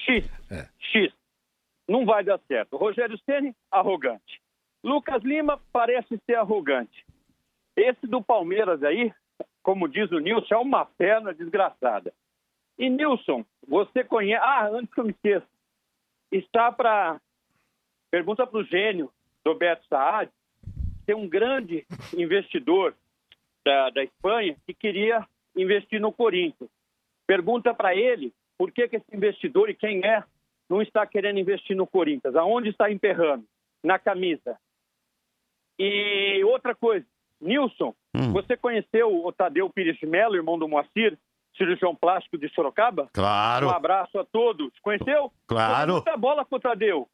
S18: X. Não vai dar certo. O Rogério Ceni, arrogante. Lucas Lima parece ser arrogante. Esse do Palmeiras aí, como diz o Nilson, é uma perna desgraçada. E Nilson, você conhece... antes que eu me esqueça. Está para... Pergunta para o gênio, Roberto Saad, tem um grande investidor da Espanha que queria investir no Corinthians. Pergunta para ele por que esse investidor e quem não está querendo investir no Corinthians. Aonde está emperrando? Na camisa. E outra coisa, Nilson, você conheceu o Tadeu Pires de Mello, irmão do Moacir, cirurgião plástico de Sorocaba?
S8: Claro.
S18: Um abraço a todos. Conheceu?
S8: Claro.
S18: Joguei muita bola com o Tadeu.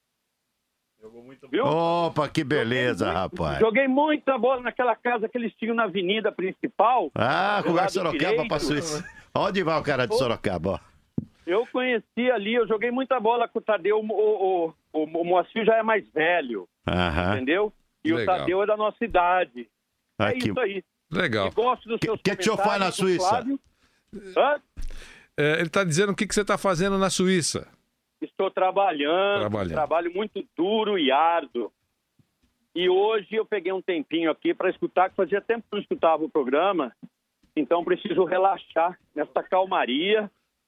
S18: Viu?
S8: Opa, que beleza, rapaz.
S18: Joguei muita bola naquela casa que eles tinham na avenida principal.
S8: Com Sorocaba pra Suíça. Onde vai o cara de Sorocaba, ó?
S18: Eu conheci ali, eu joguei muita bola com o Tadeu. O Moacir já é mais velho. Entendeu? E
S4: Legal.
S18: o Tadeu é da nossa idade. Isso aí.
S4: Legal.
S18: E gosto dos seus
S8: que o senhor faz na Suíça?
S4: Ele está dizendo o que você está fazendo na Suíça.
S18: Estou trabalhando. Trabalho muito duro e árduo. E hoje eu peguei um tempinho aqui para escutar, que fazia tempo que eu não escutava o programa. Então preciso relaxar nessa calmaria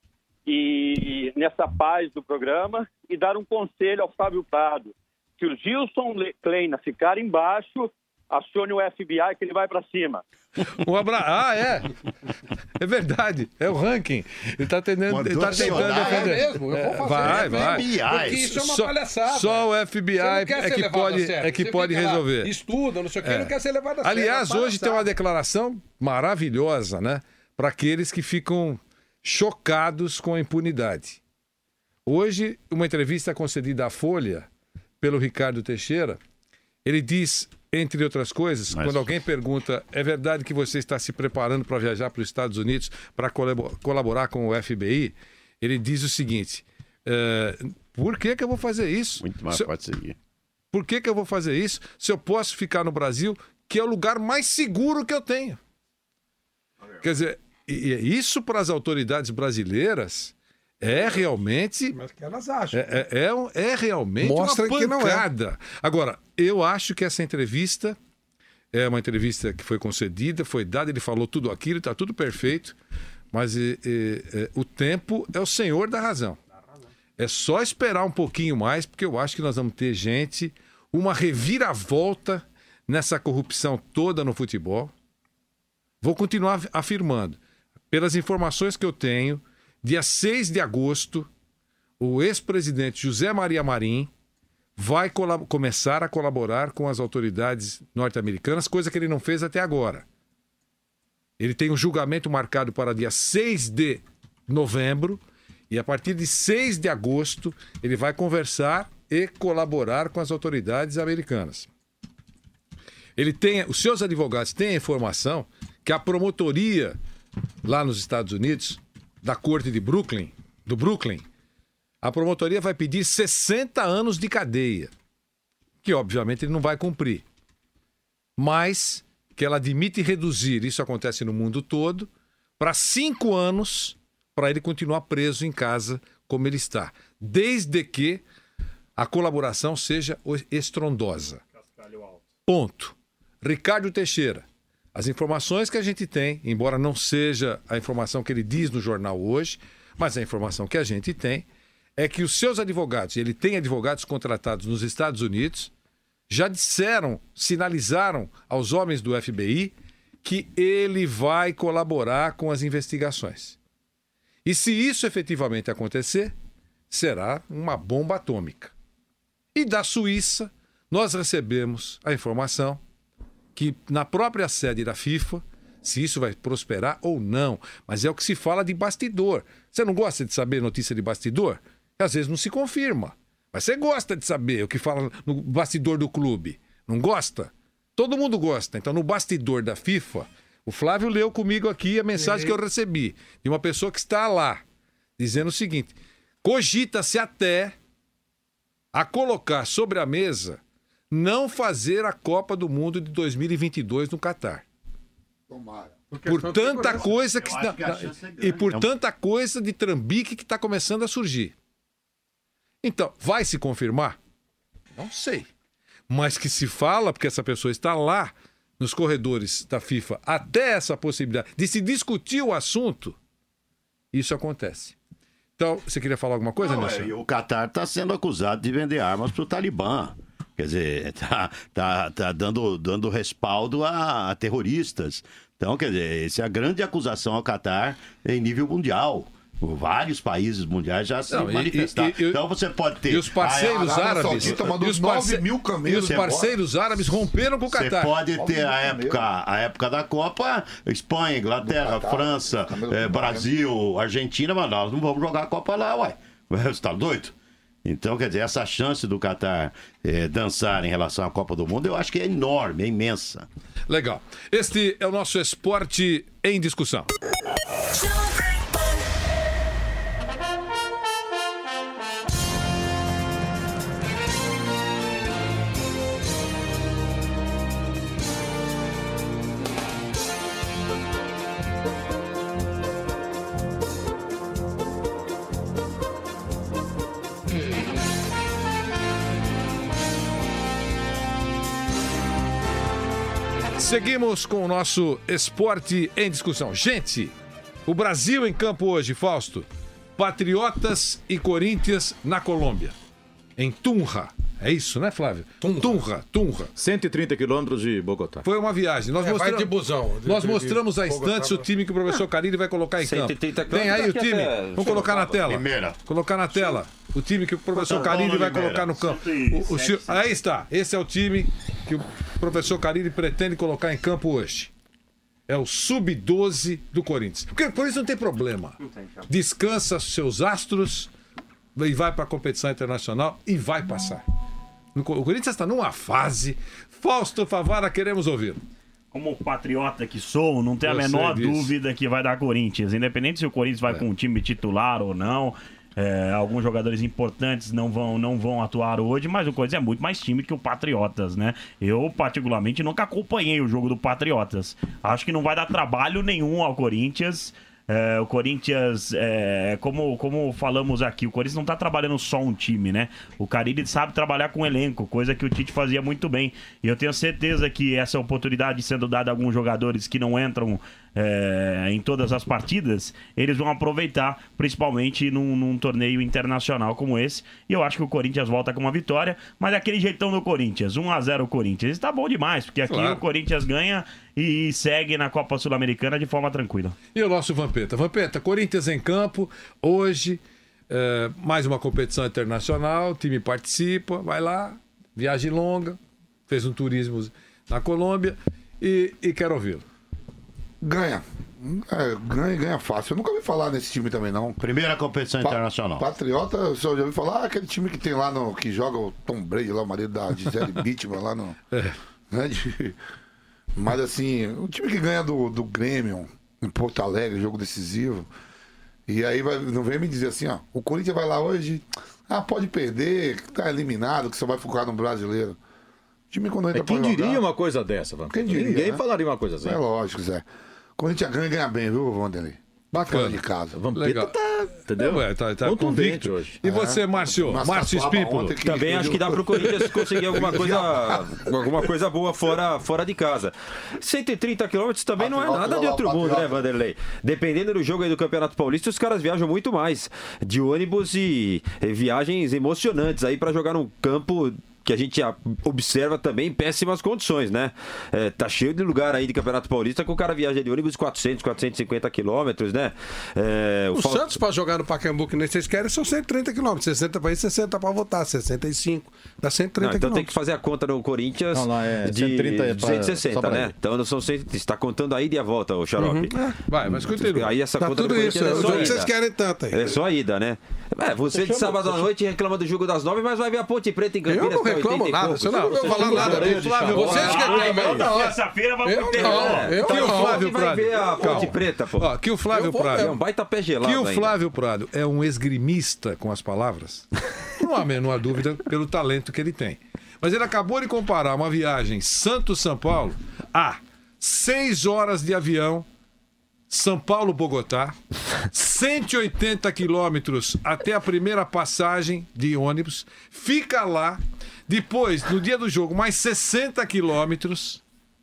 S18: e nessa paz do programa e dar um conselho ao Fábio Prado. Se o Gilson Kleina ficar embaixo, acione o FBI que ele vai para cima.
S4: Um abraço. É verdade. É o ranking. Ele está tentando defender.
S5: É mesmo? Eu vou fazer.
S4: Vai.
S5: Porque isso é uma palhaçada.
S4: Só o FBI é que pode resolver.
S5: Estuda, não sei o que, não quer ser levado a sério.
S4: Aliás, hoje tem uma declaração maravilhosa, né? Para aqueles que ficam chocados com a impunidade. Hoje, uma entrevista concedida à Folha pelo Ricardo Teixeira, ele diz, entre outras coisas, quando alguém pergunta, é verdade que você está se preparando para viajar para os Estados Unidos para colaborar com o FBI? Ele diz o seguinte, por que eu vou fazer isso?
S8: Muito mais pode seguir.
S4: Por que eu vou fazer isso se eu posso ficar no Brasil, que é o lugar mais seguro que eu tenho? Quer dizer, isso para as autoridades brasileiras é realmente...
S5: Mas que elas acham.
S4: É realmente
S5: Mostra
S4: uma
S5: que não é.
S4: pancada. Agora, eu acho que essa entrevista é uma entrevista que foi concedida, foi dada, ele falou tudo aquilo, está tudo perfeito, mas o tempo é o senhor da razão. É só esperar um pouquinho mais, porque eu acho que nós vamos ter uma reviravolta nessa corrupção toda no futebol. Vou continuar afirmando. Pelas informações que eu tenho, dia 6 de agosto, o ex-presidente José Maria Marim vai começar a colaborar com as autoridades norte-americanas, coisa que ele não fez até agora. Ele tem um julgamento marcado para dia 6 de novembro e a partir de 6 de agosto ele vai conversar e colaborar com as autoridades americanas. Os seus advogados têm a informação que a promotoria lá nos Estados Unidos, da corte de Brooklyn, a promotoria vai pedir 60 anos de cadeia, que obviamente ele não vai cumprir, mas que ela admite reduzir, isso acontece no mundo todo, para 5 anos, para ele continuar preso em casa como ele está, desde que a colaboração seja estrondosa. Ponto. Ricardo Teixeira, as informações que a gente tem, embora não seja a informação que ele diz no jornal hoje, mas a informação que a gente tem é que os seus advogados, ele tem advogados contratados nos Estados Unidos, já sinalizaram aos homens do FBI que ele vai colaborar com as investigações. E se isso efetivamente acontecer, será uma bomba atômica. E da Suíça, nós recebemos a informação que na própria sede da FIFA, se isso vai prosperar ou não, mas é o que se fala de bastidor. Você não gosta de saber notícia de bastidor? Às vezes não se confirma. Mas você gosta de saber o que fala no bastidor do clube. Não gosta? Todo mundo gosta. Então, no bastidor da FIFA, o Flávio leu comigo aqui a mensagem que eu recebi de uma pessoa que está lá, dizendo o seguinte: cogita-se até a colocar sobre a mesa não fazer a Copa do Mundo de 2022 no Catar.
S3: Tomara.
S4: Por tanta coisa que está... E por tanta coisa de trambique que está começando a surgir. Então, vai se confirmar? Não sei. Mas que se fala, porque essa pessoa está lá nos corredores da FIFA, até essa possibilidade de se discutir o assunto, isso acontece. Então, você queria falar alguma coisa, Nelson?
S8: O Qatar está sendo acusado de vender armas para o Talibã. Quer dizer, tá dando respaldo a terroristas. Então, quer dizer, essa é a grande acusação ao Qatar em nível mundial. Vários países mundiais já se manifestaram. Então você pode ter...
S4: E os parceiros árabes... E os parceiros árabes romperam com o Qatar.
S8: Você pode ter a época da Copa, Espanha, Inglaterra, França, Brasil, Argentina, mas nós não vamos jogar a Copa lá, uai. Você está doido? Então, quer dizer, essa chance do Qatar dançar em relação à Copa do Mundo, eu acho que é enorme, é imensa.
S4: Legal. Este é o nosso Esporte em Discussão. Seguimos com o nosso Esporte em Discussão. Gente, o Brasil em campo hoje, Fausto. Patriotas e Corinthians na Colômbia. Em Tunja. É isso, né, Flávio? Tunja.
S7: 130 quilômetros de Bogotá.
S4: Foi uma viagem.
S5: Vai de busão.
S4: Nós mostramos há instantes o time que o professor Carilli vai colocar em campo. Tem aí o time. Vamos colocar na tela. Colocar na tela. O time que o professor Carilli vai colocar no campo. Aí está. Esse é o time que o professor Carilli pretende colocar em campo hoje. É o Sub-12 do Corinthians. Porque o Corinthians não tem problema. Descansa seus astros e vai para a competição internacional e vai passar. O Corinthians está numa fase. Fausto Favara, queremos ouvi-lo.
S6: Como patriota que sou, não tenho a menor dúvida que vai dar Corinthians. Independente se o Corinthians vai com um time titular ou não. Alguns jogadores importantes não vão atuar hoje, mas o Corinthians é muito mais time que o Patriotas, né? Eu, particularmente, nunca acompanhei o jogo do Patriotas. Acho que não vai dar trabalho nenhum ao Corinthians. O Corinthians, como falamos aqui, o Corinthians não está trabalhando só um time, né? O Carille sabe trabalhar com elenco, coisa que o Tite fazia muito bem. E eu tenho certeza que essa oportunidade sendo dada a alguns jogadores que não entram em todas as partidas, eles vão aproveitar, principalmente num torneio internacional como esse. E eu acho que o Corinthians volta com uma vitória, mas é aquele jeitão do Corinthians, 1-0 o Corinthians. Está bom demais, porque aqui o Corinthians ganha e segue na Copa Sul-Americana de forma tranquila.
S4: E o nosso Vampeta? Vampeta, Corinthians em campo, hoje, mais uma competição internacional, o time participa, vai lá, viagem longa, fez um turismo na Colômbia e quero ouvi-lo.
S3: Ganha. Ganha fácil. Eu nunca ouvi falar nesse time também, não.
S8: Primeira competição internacional.
S3: Patriota, eu só já ouvi falar, aquele time que tem lá que joga o Tom Brady lá, o marido da Gisele Bündchen lá no... Né, mas assim, o time que ganha do Grêmio em Porto Alegre, jogo decisivo. E aí não vem me dizer assim, ó, o Corinthians vai lá hoje, pode perder, tá eliminado, que só vai focar no brasileiro. O time quando entra
S7: quem diria uma coisa dessa, Vanderlei?
S3: Quem diria,
S7: Ninguém
S3: né?
S7: falaria uma coisa assim.
S3: É lógico, Zé. Corinthians ganha bem, viu, Vanderlei?
S4: Bacana.
S3: De casa.
S4: Legal.
S7: Entendeu?
S4: Tá convicto hoje. E você, Márcio? Márcio Espímpolo?
S9: Também acho que dá pro Corinthians conseguir alguma coisa boa fora de casa. 130 quilômetros também não é nada de outro mundo, né, Vanderlei? Dependendo do jogo aí do Campeonato Paulista, os caras viajam muito mais de ônibus e viagens emocionantes aí pra jogar num campo que a gente observa também em péssimas condições, né? Tá cheio de lugar aí de Campeonato Paulista que o cara viaja de ônibus 400, 450 quilômetros, né?
S5: O Santos para jogar no Pacaembu que nem vocês querem são 130 quilômetros, 60 para ir, 60 para votar, 65, dá 130
S9: então
S5: quilômetros.
S9: tem que fazer a conta no Corinthians de 260, né? Então não são 100, você está contando a ida e a volta, o Xarope.
S4: Vai, mas continua.
S9: Aí essa
S5: tá
S9: conta
S5: tudo
S9: do
S5: isso,
S9: Corinthians
S5: o jogo que vocês querem tanto aí.
S9: É só a ida, né? Você de sábado à noite reclama do jogo das 9, mas vai ver a Ponte Preta em Campinas.
S5: Eu não reclamo nada, você não vou falar nada. Vocês reclamam.
S6: Terça-feira vamos pro
S5: Eu
S9: o
S5: não.
S9: Flávio vai ver a Ponte Preta, pô.
S4: Ó, que o Flávio Prado
S9: é um baita pé gelado
S4: que o
S9: ainda.
S4: Flávio Prado é um esgrimista com as palavras, não há a menor dúvida pelo talento que ele tem. Mas ele acabou de comparar uma viagem Santos-São Paulo a 6 horas de avião, São Paulo-Bogotá, 180 quilômetros até a primeira passagem de ônibus, fica lá, depois, no dia do jogo, mais 60 quilômetros,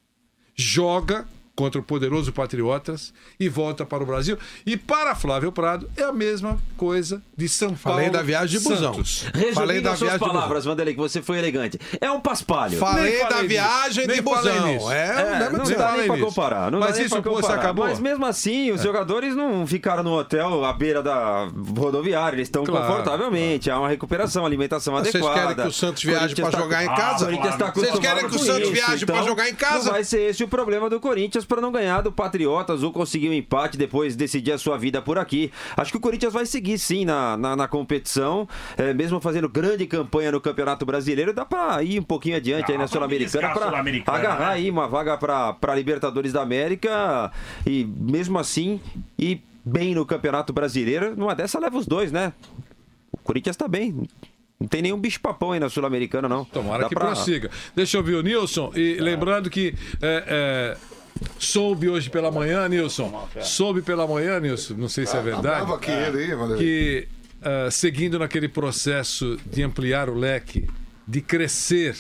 S4: joga contra o poderoso Patriotas e volta para o Brasil. E para Flávio Prado é a mesma coisa de São Paulo.
S5: Falei da viagem de busão.
S9: Resumindo as suas palavras, Vanderlei, que você foi elegante. É um paspalho.
S5: Falei da viagem de busão.
S9: Não dá nem pra comparar.
S4: Mas isso acabou?
S9: Mas mesmo assim, os jogadores não ficaram no hotel à beira da rodoviária. Eles estão confortavelmente. Há uma recuperação, alimentação adequada.
S5: Vocês querem que o Santos viaje para jogar em casa?
S9: Vocês
S5: querem que o Santos viaje para jogar em casa?
S9: Não vai ser esse o problema do Corinthians para não ganhar do Patriotas ou conseguir um empate, depois decidir a sua vida por aqui. Acho que o Corinthians vai seguir sim na competição, mesmo fazendo grande campanha no Campeonato Brasileiro, dá para ir um pouquinho adiante aí na Sul-Americana para agarrar aí uma vaga para Libertadores da América e mesmo assim ir bem no Campeonato Brasileiro. Numa dessa leva os dois, né? O Corinthians tá bem. Não tem nenhum bicho-papão aí na Sul-Americana, não.
S4: Tomara que prossiga. Deixa eu ver o Nilson. E lembrando que soube hoje pela manhã, Nilson. Soube pela manhã, Nilson. Não sei se é verdade. Que seguindo naquele processo de ampliar o leque, de crescer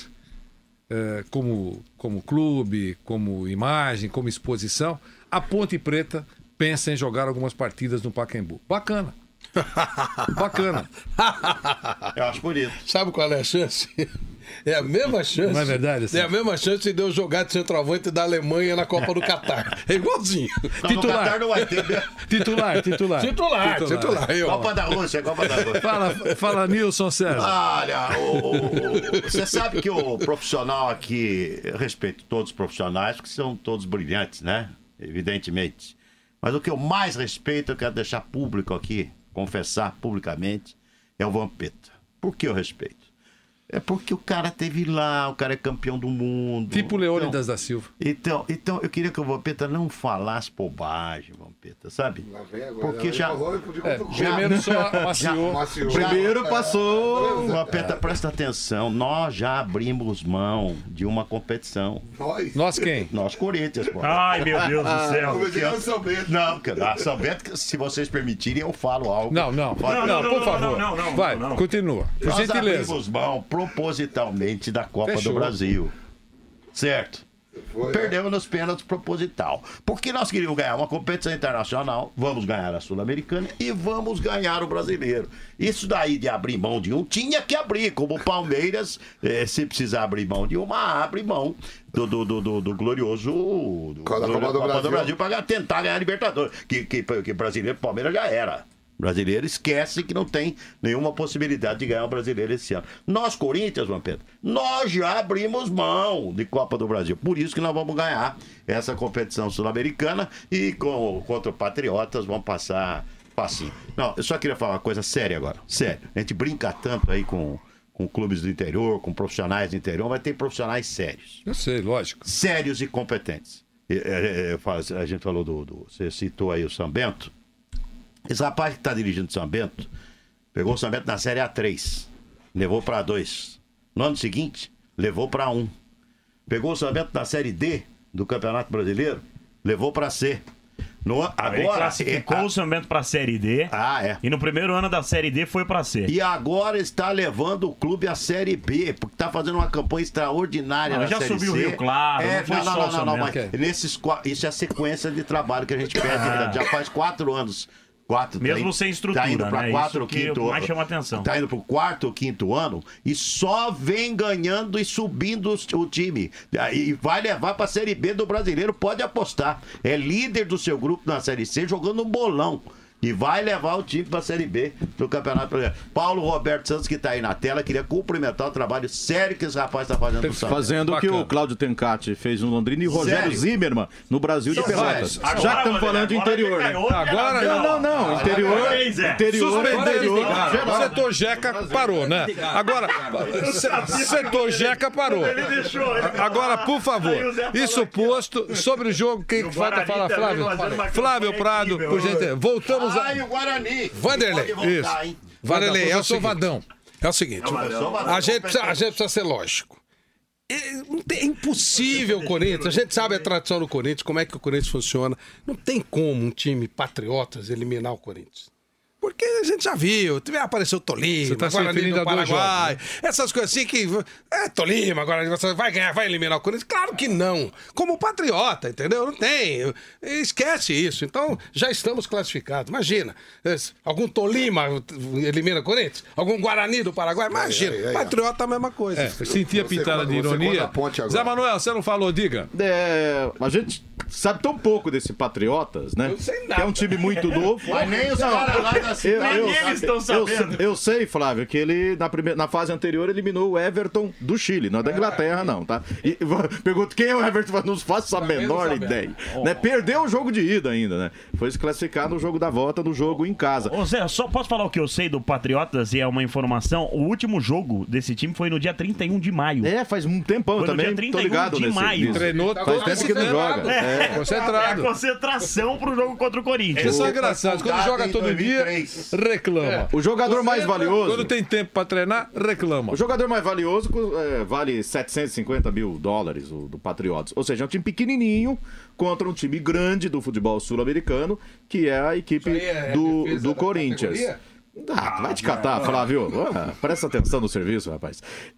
S4: como clube, como imagem, como exposição, a Ponte Preta pensa em jogar algumas partidas no Pacaembu. Bacana. Bacana.
S8: Eu acho bonito.
S5: Sabe qual é a chance? É a mesma chance.
S4: Não é verdade? Assim?
S5: É a mesma chance de eu jogar de centroavante da Alemanha na Copa do Catar. É igualzinho.
S8: Não, titular. No Catar não vai ter.
S4: Titular.
S8: Copa da Rússia.
S4: Fala, Nilson César.
S8: Olha, você sabe que o profissional aqui, eu respeito todos os profissionais, que são todos brilhantes, né? Evidentemente. Mas o que eu mais respeito, eu quero deixar público aqui, confessar publicamente, é o Vampeta. Por que eu respeito? É porque o cara teve lá, o cara é campeão do mundo.
S4: Tipo Leônidas da Silva.
S8: Então, eu queria que o Vampeta não falasse bobagem, Vampeta, sabe? Porque
S4: primeiro só maciou.
S8: Primeiro passou. Vampeta, presta atenção. Nós já abrimos mão de uma competição.
S4: Nós quem?
S8: Nós, Corinthians, pô.
S6: Ai, meu Deus do céu.
S8: Não, São Bento, se vocês permitirem, eu falo algo.
S4: Não, por favor. Vai, continua. Por gentileza.
S8: Abrimos mão propositalmente da Copa do Brasil. Certo? Perdemos nos pênaltis proposital. Porque nós queríamos ganhar uma competição internacional, vamos ganhar a Sul-Americana e vamos ganhar o Brasileiro. Isso daí de abrir mão de um, tinha que abrir, como o Palmeiras, se precisar abrir mão de uma, abre mão do glorioso Copa do Brasil para tentar ganhar a Libertadores. Que brasileiro, Palmeiras já era. Brasileiro esquece que não tem nenhuma possibilidade de ganhar o Brasileiro esse ano. Nós, Corinthians, Vampeta, nós já abrimos mão de Copa do Brasil. Por isso que nós vamos ganhar essa competição sul-americana e contra o Patriotas vamos passar facinho. Não, eu só queria falar uma coisa séria agora. Sério. A gente brinca tanto aí com clubes do interior, com profissionais do interior, vai ter profissionais sérios.
S4: Eu sei, lógico.
S8: Sérios e competentes. A gente falou você citou aí o São Bento. Esse rapaz que está dirigindo o São Bento pegou o São Bento na Série A3, levou para 2. No ano seguinte, levou para 1. Pegou o São Bento na Série D do Campeonato Brasileiro, levou para C.
S6: Ele classificou o São Bento para a Série D. E no primeiro ano da Série D foi para C.
S8: E agora está levando o clube à Série B, porque está fazendo uma campanha extraordinária na Série C.
S6: Já subiu o Rio Claro.
S8: Não, mas isso é a sequência de trabalho que a gente pede. Já faz 4 anos.
S6: Mesmo sem estrutura,
S8: tá indo para 4 ou 5º
S6: mais chama atenção.
S8: Tá indo para o 4º ou 5º ano e só vem ganhando e subindo o time. E vai levar para a Série B do Brasileiro, pode apostar. É líder do seu grupo na Série C, jogando um bolão. E vai levar o time para a Série B do Campeonato Brasileiro. Paulo Roberto Santos, que está aí na tela, queria cumprimentar o trabalho sério que esse rapaz está fazendo no São Paulo.
S7: Fazendo o que o Cláudio Tencati fez no Londrina e o Rogério Zimmermann no Brasil de Pelotas. Já que estamos falando de interior, né?
S4: Agora
S7: não. Interior.
S4: O setor Jeca parou, né? Agora, setor Jeca parou. Agora, por favor, isso posto, sobre o jogo, quem falta falar, Flávio? Flávio Prado, por gentileza. Voltamos
S8: o Guarani.
S5: Vanderlei, isso. Vanderlei, é o Sovadão. É o seguinte, a gente precisa ser lógico. É impossível o Corinthians, a gente sabe a tradição do Corinthians, como é que o Corinthians funciona. Não tem como um time Patriotas eliminar o Corinthians. Porque a gente já viu, apareceu Tolima, Guarani do Paraguai, essas coisas assim que... Tolima, Guarani, você vai ganhar, vai eliminar o Corinthians? Claro que não. Como Patriota, entendeu? Não tem. Esquece isso. Então, já estamos classificados. Imagina, algum Tolima elimina o Corinthians? Algum Guarani do Paraguai? Imagina. Patriota, a mesma coisa.
S4: Sentia pitada de ironia. Zé Manuel, você não falou, diga.
S7: A gente sabe tão pouco desse Patriotas, né?
S5: Eu sei nada.
S7: Que é um time muito novo.
S8: Mas nem os caras lá da
S7: Eu sei, Flávio, que ele na fase anterior eliminou o Everton do Chile, não é da Inglaterra, não, tá? E pergunto quem é o Everton, mas não faço a menor ideia. Né? Perdeu o jogo de ida ainda, né? Foi se classificar no jogo da volta, no jogo em casa.
S6: Ô Zé, só posso falar o que eu sei do Patriotas e é uma informação? O último jogo desse time foi no dia 31 de maio.
S7: Faz um tempão
S6: foi
S7: também.
S6: No dia 31
S7: tô ligado
S6: de maio.
S4: Treinou
S7: faz tempo que não joga.
S4: Concentrado.
S6: É a concentração pro jogo contra o Corinthians.
S4: Isso é engraçado. Quando joga todo dia, reclama.
S7: O jogador mais valioso...
S4: Quando tem tempo pra treinar, reclama.
S7: O jogador mais valioso vale $750 mil, do Patriotas. Ou seja, é um time pequenininho contra um time grande do futebol sul-americano, que é a equipe do Corinthians. Vai te catar, Flávio. Presta atenção no serviço, rapaz.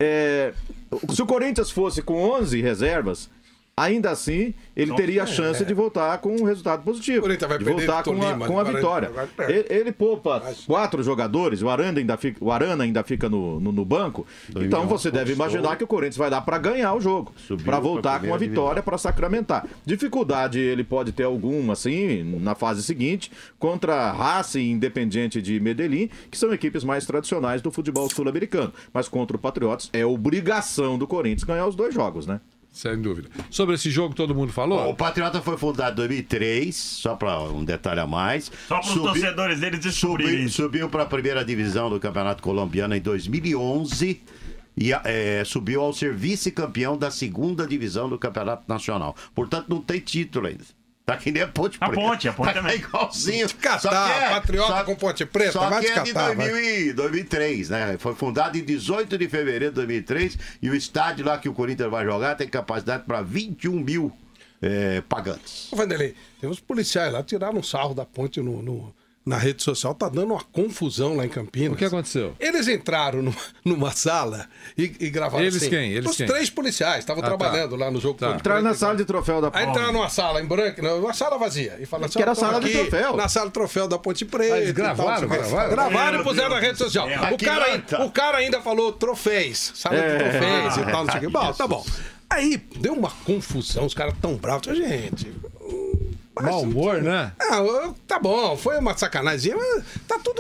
S7: Se o Corinthians fosse com 11 reservas, ainda assim, ele teria a chance de voltar com um resultado positivo. De voltar com a vitória. Ele poupa 4 jogadores, o Arana ainda fica no banco. Então você deve imaginar que o Corinthians vai dar para ganhar o jogo. Para voltar com a vitória, para sacramentar. Dificuldade ele pode ter alguma, assim, na fase seguinte, contra Racing e Independiente de Medellín, que são equipes mais tradicionais do futebol sul-americano. Mas contra o Patriotas, é obrigação do Corinthians ganhar os 2 jogos, né?
S4: Sem dúvida. Sobre esse jogo, todo mundo falou?
S8: O Patriota foi fundado em 2003, só para um detalhe a mais.
S6: Só para os torcedores deles descobrirem.
S8: Subiu para a primeira divisão do Campeonato Colombiano em 2011 e subiu ao ser vice-campeão da segunda divisão do Campeonato Nacional. Portanto, não tem título ainda. Tá que nem a Ponte Preta.
S6: A Ponte também.
S8: Igualzinho.
S5: Patriota com Ponte Preta,
S8: só
S5: vai
S8: que
S5: te catar.
S8: De 2003, né? Foi fundado em 18 de fevereiro de 2003 e o estádio lá que o Corinthians vai jogar tem capacidade para 21 mil pagantes.
S5: Vanderlei, tem uns policiais lá, tiraram um sarro da Ponte na rede social, tá dando uma confusão lá em Campinas.
S4: O que aconteceu?
S5: Eles entraram numa sala e gravaram
S4: Eles
S5: assim.
S4: quem? Os
S5: 3 policiais, estavam trabalhando lá no jogo.
S7: Entraram na sala de troféu da Ponte.
S5: Aí entraram numa sala em branco, uma sala vazia. E falaram assim,
S7: que era a sala de troféu.
S5: Na sala de troféu da Ponte Preta.
S4: Eles gravaram?
S5: Gravaram e puseram na rede social. O cara ainda falou troféus, sala de troféus e tal, não sei o que. Bom, tá bom. Aí deu uma confusão, os caras tão bravos. Gente...
S4: Mau humor, né?
S5: Tá bom, foi uma sacanagem, mas tá tudo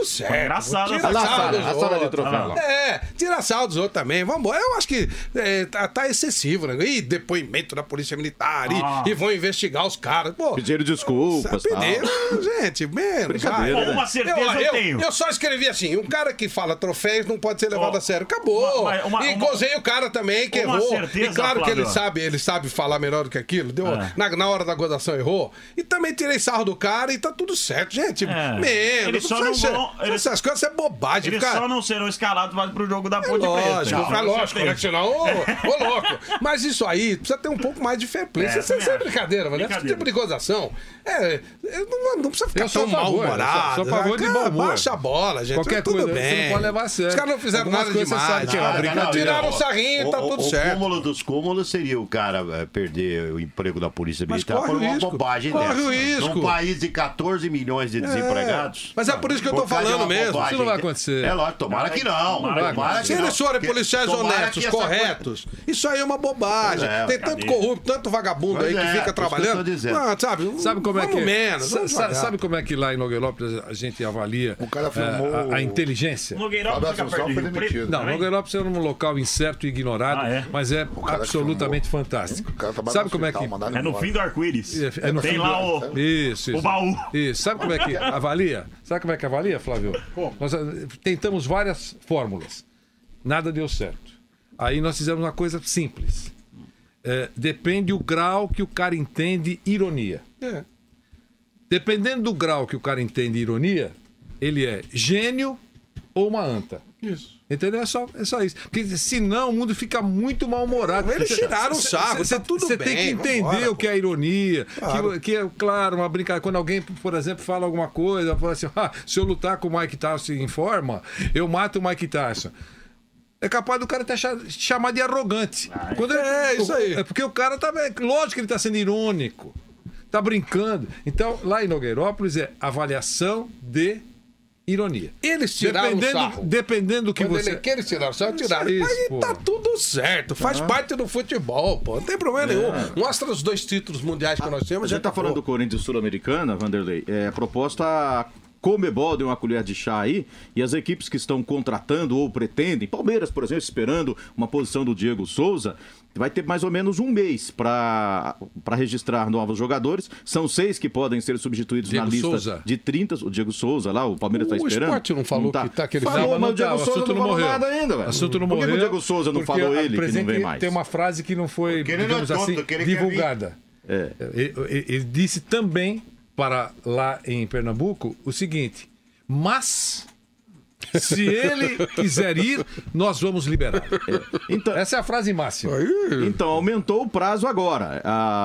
S5: tudo certo.
S6: Engraçado.
S5: Tira sarro dos
S7: a sala de
S5: outros.
S7: troféu lá.
S5: Tira sarro dos outros também. Vamos, eu acho que tá excessivo, né? E depoimento da Polícia Militar, e vão investigar os caras. Pô,
S7: Pediram desculpas.
S5: gente, menos.
S6: Brincadeira. Uma certeza eu tenho.
S5: Eu só escrevi assim: um cara que fala troféus não pode ser levado a sério. Acabou. E gozei o cara também que errou.
S6: Certeza,
S5: e claro
S6: Flávio.
S5: que ele sabe falar melhor do que aquilo. Deu, na hora da gozação errou. E também tirei sarro do cara e tá tudo certo. Gente, menos.
S6: Eles só não vão.
S5: Essas coisas é bobagem.
S6: Eles só não serão escalados mais pro jogo da Ponte
S5: Lógico,
S6: Preta.
S5: lógico, né? Senão, ô louco. Mas isso aí precisa ter um pouco mais de fair play. Isso é brincadeira, mas esse tipo de gozação não precisa ficar tão mal-humorado.
S4: Só a favor de bom humor.
S5: Baixa a bola, gente.
S4: Qualquer
S5: tudo
S4: coisa,
S5: bem.
S4: você não pode levar a sério.
S5: Os caras não fizeram
S4: Algumas
S5: nada
S4: coisas
S5: demais.
S4: você sabe que é uma
S5: Tiraram o sarrinho e tá tudo certo.
S8: O cúmulo dos cúmulos seria o cara perder o emprego da Polícia Militar por uma bobagem dessa.
S5: Corre o risco.
S8: Num país de 14 milhões de desempregados.
S5: Mas é por isso que eu tô falando mesmo.
S4: Isso não vai acontecer.
S8: É lógico, tomara que não.
S5: Se eles forem policiais honestos, corretos, isso aí é uma bobagem. Tem tanto corrupto, tanto vagabundo aí que fica trabalhando.
S4: Sabe como é que
S5: menos,
S4: sabe como é que lá em Nogueirópolis a gente avalia a inteligência?
S6: Nogueirópolis fica perto de Rio Preto.
S4: Não, Nogueirópolis é um local incerto e ignorado, mas é absolutamente fantástico. Sabe como é que...
S6: É no fim do arco-íris.
S4: Tem
S6: lá o
S4: baú. Isso. Sabe como é que avalia? Sabe como é que avalia, Flávio? Nós tentamos várias fórmulas. Nada deu certo. Aí nós fizemos uma coisa simples. Depende o grau que o cara entende ironia. Dependendo do grau que o cara entende ironia, ele é gênio ou uma anta.
S5: Isso.
S4: Entendeu? É só isso. Porque senão o mundo fica muito mal-humorado.
S5: Eles tiraram o sarro, tá tudo bem.
S4: Você tem que entender o que é ironia.
S5: Claro.
S4: Que é, claro, uma brincadeira. Quando alguém, por exemplo, fala alguma coisa, fala assim, se eu lutar com o Mike Tyson em forma, eu mato o Mike Tyson. É capaz do cara te chamar de arrogante.
S5: Isso aí.
S4: É porque o cara tá... Lógico que ele tá sendo irônico. Tá brincando. Então, lá em Nogueirópolis é avaliação de ironia.
S5: Eles tiraram o sarro.
S4: Dependendo do que
S5: Quando
S4: você...
S5: Eles tiraram o sarro, tiraram. Mas tá tudo certo. Faz parte do futebol, pô. Não tem problema nenhum. Mostra os 2 títulos mundiais que nós temos.
S7: A gente tá falando do Corinthians Sul-Americana, Vanderlei. É proposta... Comebol deu uma colher de chá aí, e as equipes que estão contratando ou pretendem, Palmeiras, por exemplo, esperando uma posição do Diego Souza, vai ter mais ou menos um mês para registrar novos jogadores. São 6 que podem ser substituídos
S4: Diego
S7: na lista
S4: Souza.
S7: de 30. O Diego Souza lá, o Palmeiras está esperando.
S5: O Sport não falou que tá aquele...
S7: Falou, mas o Diego Souza não falou nada ainda, velho.
S4: O assunto não
S7: Por que
S4: morreu.
S7: o Diego Souza não falou ele que não vem mais?
S4: Tem uma frase que não foi, digamos assim, divulgada. Ele disse também para lá em Pernambuco o seguinte: mas se ele quiser ir, nós vamos liberar.
S7: Então,
S4: essa é a frase máxima.
S7: Então, aumentou o prazo agora.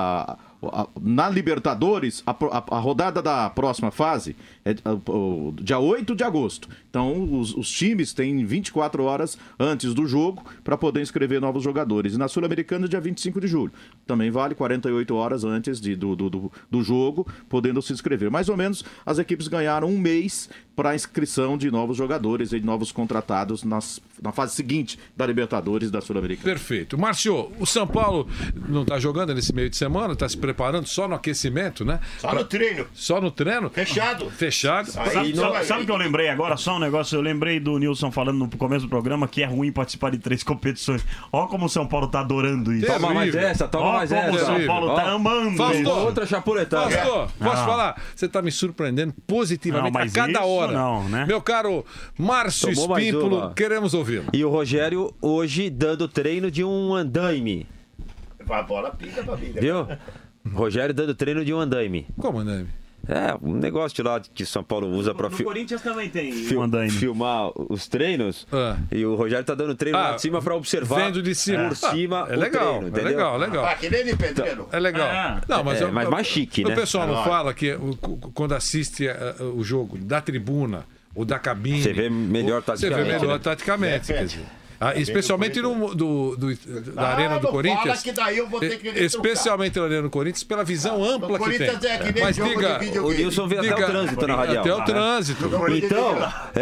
S7: Na Libertadores, a rodada da próxima fase é dia 8 de agosto. Então, os times têm 24 horas antes do jogo para poder inscrever novos jogadores. E na Sul-Americana, dia 25 de julho. Também vale 48 horas antes do jogo, podendo se inscrever. Mais ou menos, as equipes ganharam um mês para a inscrição de novos jogadores e de novos contratados na fase seguinte da Libertadores e da Sul-Americana.
S4: Perfeito. Márcio, o São Paulo não está jogando nesse meio de semana, está se preparando só no aquecimento, né?
S8: Só no treino.
S4: Só no treino?
S8: Fechado.
S6: Sabe o que eu lembrei agora? Só um negócio, eu lembrei do Nilson falando no começo do programa que é ruim participar de 3 competições. Ó como o São Paulo tá adorando isso.
S9: Toma mais essa, toma mais essa.
S6: Ó como o São Paulo tá amando
S4: Fausto,
S6: isso.
S9: Outra chapuletada.
S4: Fausto, posso falar? Você tá me surpreendendo positivamente a cada hora.
S6: Não, né?
S4: Meu caro Márcio Espímpolo, queremos ouvi-lo.
S9: E o Rogério hoje dando treino de um andaime.
S8: A bola pica, família.
S9: Viu? Rogério dando treino de um andaime.
S4: Como andaime?
S9: É, um negócio lá que São Paulo usa pra
S6: No Corinthians também tem
S9: filmar os treinos. E o Rogério tá dando treino lá de cima pra observar.
S4: Vendo de cima.
S9: Por cima.
S4: É legal,
S9: treino,
S4: é legal.
S8: Que nem de pedreiro.
S4: É legal. Não, mas
S9: mas mais chique, né?
S4: O pessoal não fala que quando assiste o jogo da tribuna ou da cabine.
S9: Você vê melhor taticamente.
S4: Quer dizer. Especialmente da Arena do Corinthians.
S8: Fala que daí eu vou ter que
S4: especialmente na Arena do Corinthians, pela visão ampla que tem. Mas diga,
S9: o Nilson vê até o trânsito na radial.
S4: Até o trânsito.
S9: Então,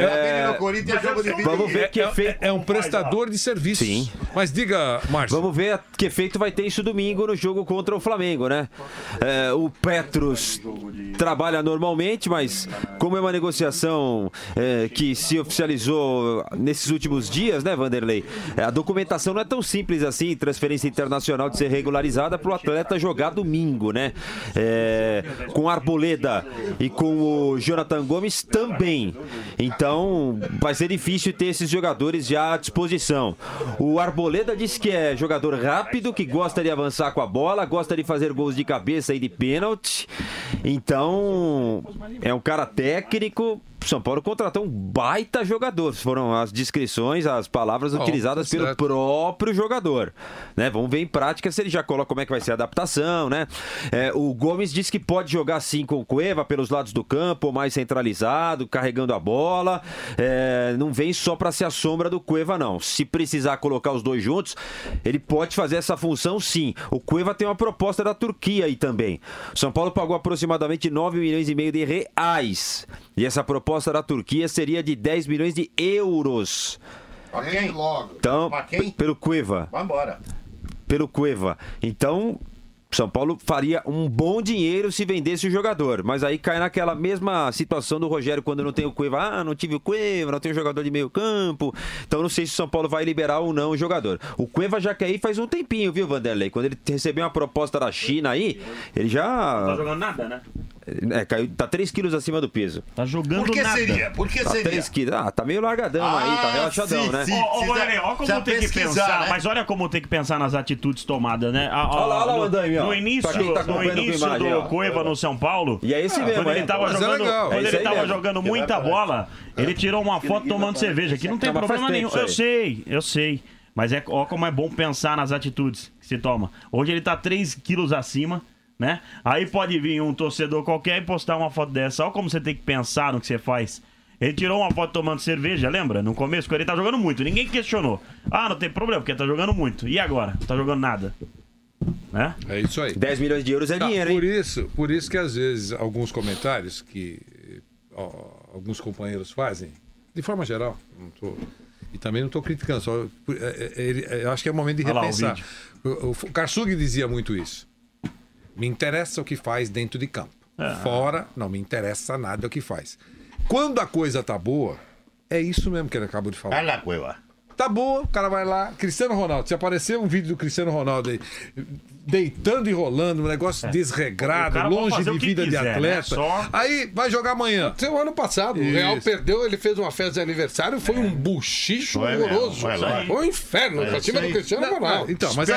S4: vamos ver que efeito. É um prestador de serviços.
S9: Sim.
S4: Mas diga, Márcio.
S9: Vamos ver que efeito vai ter isso domingo no jogo contra o Flamengo, né? O Petros trabalha normalmente, mas como é uma negociação que se oficializou nesses últimos dias, né, Vanderlei? A documentação não é tão simples assim, transferência internacional de ser regularizada para o atleta jogar domingo, né? Com o Arboleda e com o Jonathan Gomes também. Então, vai ser difícil ter esses jogadores já à disposição. O Arboleda disse que é jogador rápido, que gosta de avançar com a bola, gosta de fazer gols de cabeça e de pênalti. Então, é um cara técnico. São Paulo contratou um baita jogador. Foram as descrições, as palavras utilizadas pelo próprio jogador, né? Vamos ver em prática se ele já coloca como é que vai ser a adaptação, né? O Gomes disse que pode jogar sim com o Cueva pelos lados do campo, mais centralizado, carregando a bola. Não vem só para ser a sombra do Cueva, não. Se precisar colocar os dois juntos, ele pode fazer essa função sim. O Cueva tem uma proposta da Turquia aí também. O São Paulo pagou aproximadamente 9,5 milhões de reais. E essa proposta da Turquia seria de 10 milhões de euros.
S8: Pra quem logo?
S9: Então, pelo Cueva.
S8: Vai embora.
S9: Pelo Cueva. Então, São Paulo faria um bom dinheiro se vendesse o jogador. Mas aí cai naquela mesma situação do Rogério quando não tem o Cueva. Não tive o Cueva, não tem o jogador de meio campo. Então não sei se o São Paulo vai liberar ou não o jogador. O Cueva já quer ir faz um tempinho, viu, Vanderlei? Quando ele recebeu uma proposta da China aí, ele já...
S6: Não tá jogando nada, né?
S9: Caiu, tá 3 quilos acima do peso.
S6: Tá jogando
S8: Por que
S6: nada.
S8: seria? Por que
S9: tá
S8: seria?
S9: 3 quilos. Tá meio largadão aí, tá relaxadão, né?
S6: Olha como tem que pensar, né? Mas olha como tem que pensar nas atitudes tomadas, né?
S9: Olha lá o Andaime, ó.
S6: No início do Cueva no São Paulo,
S9: e é esse mesmo,
S6: quando ele tava jogando muita bola, ele tirou uma foto tomando cerveja, que não tem problema nenhum. Eu sei. Mas ó como é bom pensar nas atitudes que se toma. Hoje ele tá 3 quilos acima, né? Aí pode vir um torcedor qualquer e postar uma foto dessa. Olha como você tem que pensar no que você faz. Ele tirou uma foto tomando cerveja, lembra? No começo, quando ele tá jogando muito. Ninguém questionou. Não tem problema, porque ele tá jogando muito. E agora? Não tá jogando nada. Né?
S4: É isso aí.
S9: 10 milhões de euros é dinheiro, hein?
S4: Por isso que às vezes alguns comentários que alguns companheiros fazem, de forma geral, e também não estou criticando, eu acho que é o momento de repensar. O Karsug dizia muito isso. Me interessa o que faz dentro de campo. Fora, não me interessa nada o que faz. Quando a coisa tá boa, é isso mesmo que ele acabou de falar.
S8: Vai lá, Cueva.
S4: Tá boa, o cara vai lá. Cristiano Ronaldo, se aparecer um vídeo do Cristiano Ronaldo aí, deitando e rolando, um negócio desregrado, longe de vida de atleta. Né? Aí vai jogar amanhã.
S5: O ano passado, o Real perdeu, ele fez uma festa de aniversário, foi um buchicho horroroso. Foi um inferno pra cima do Cristiano Ronaldo.
S4: Então, mas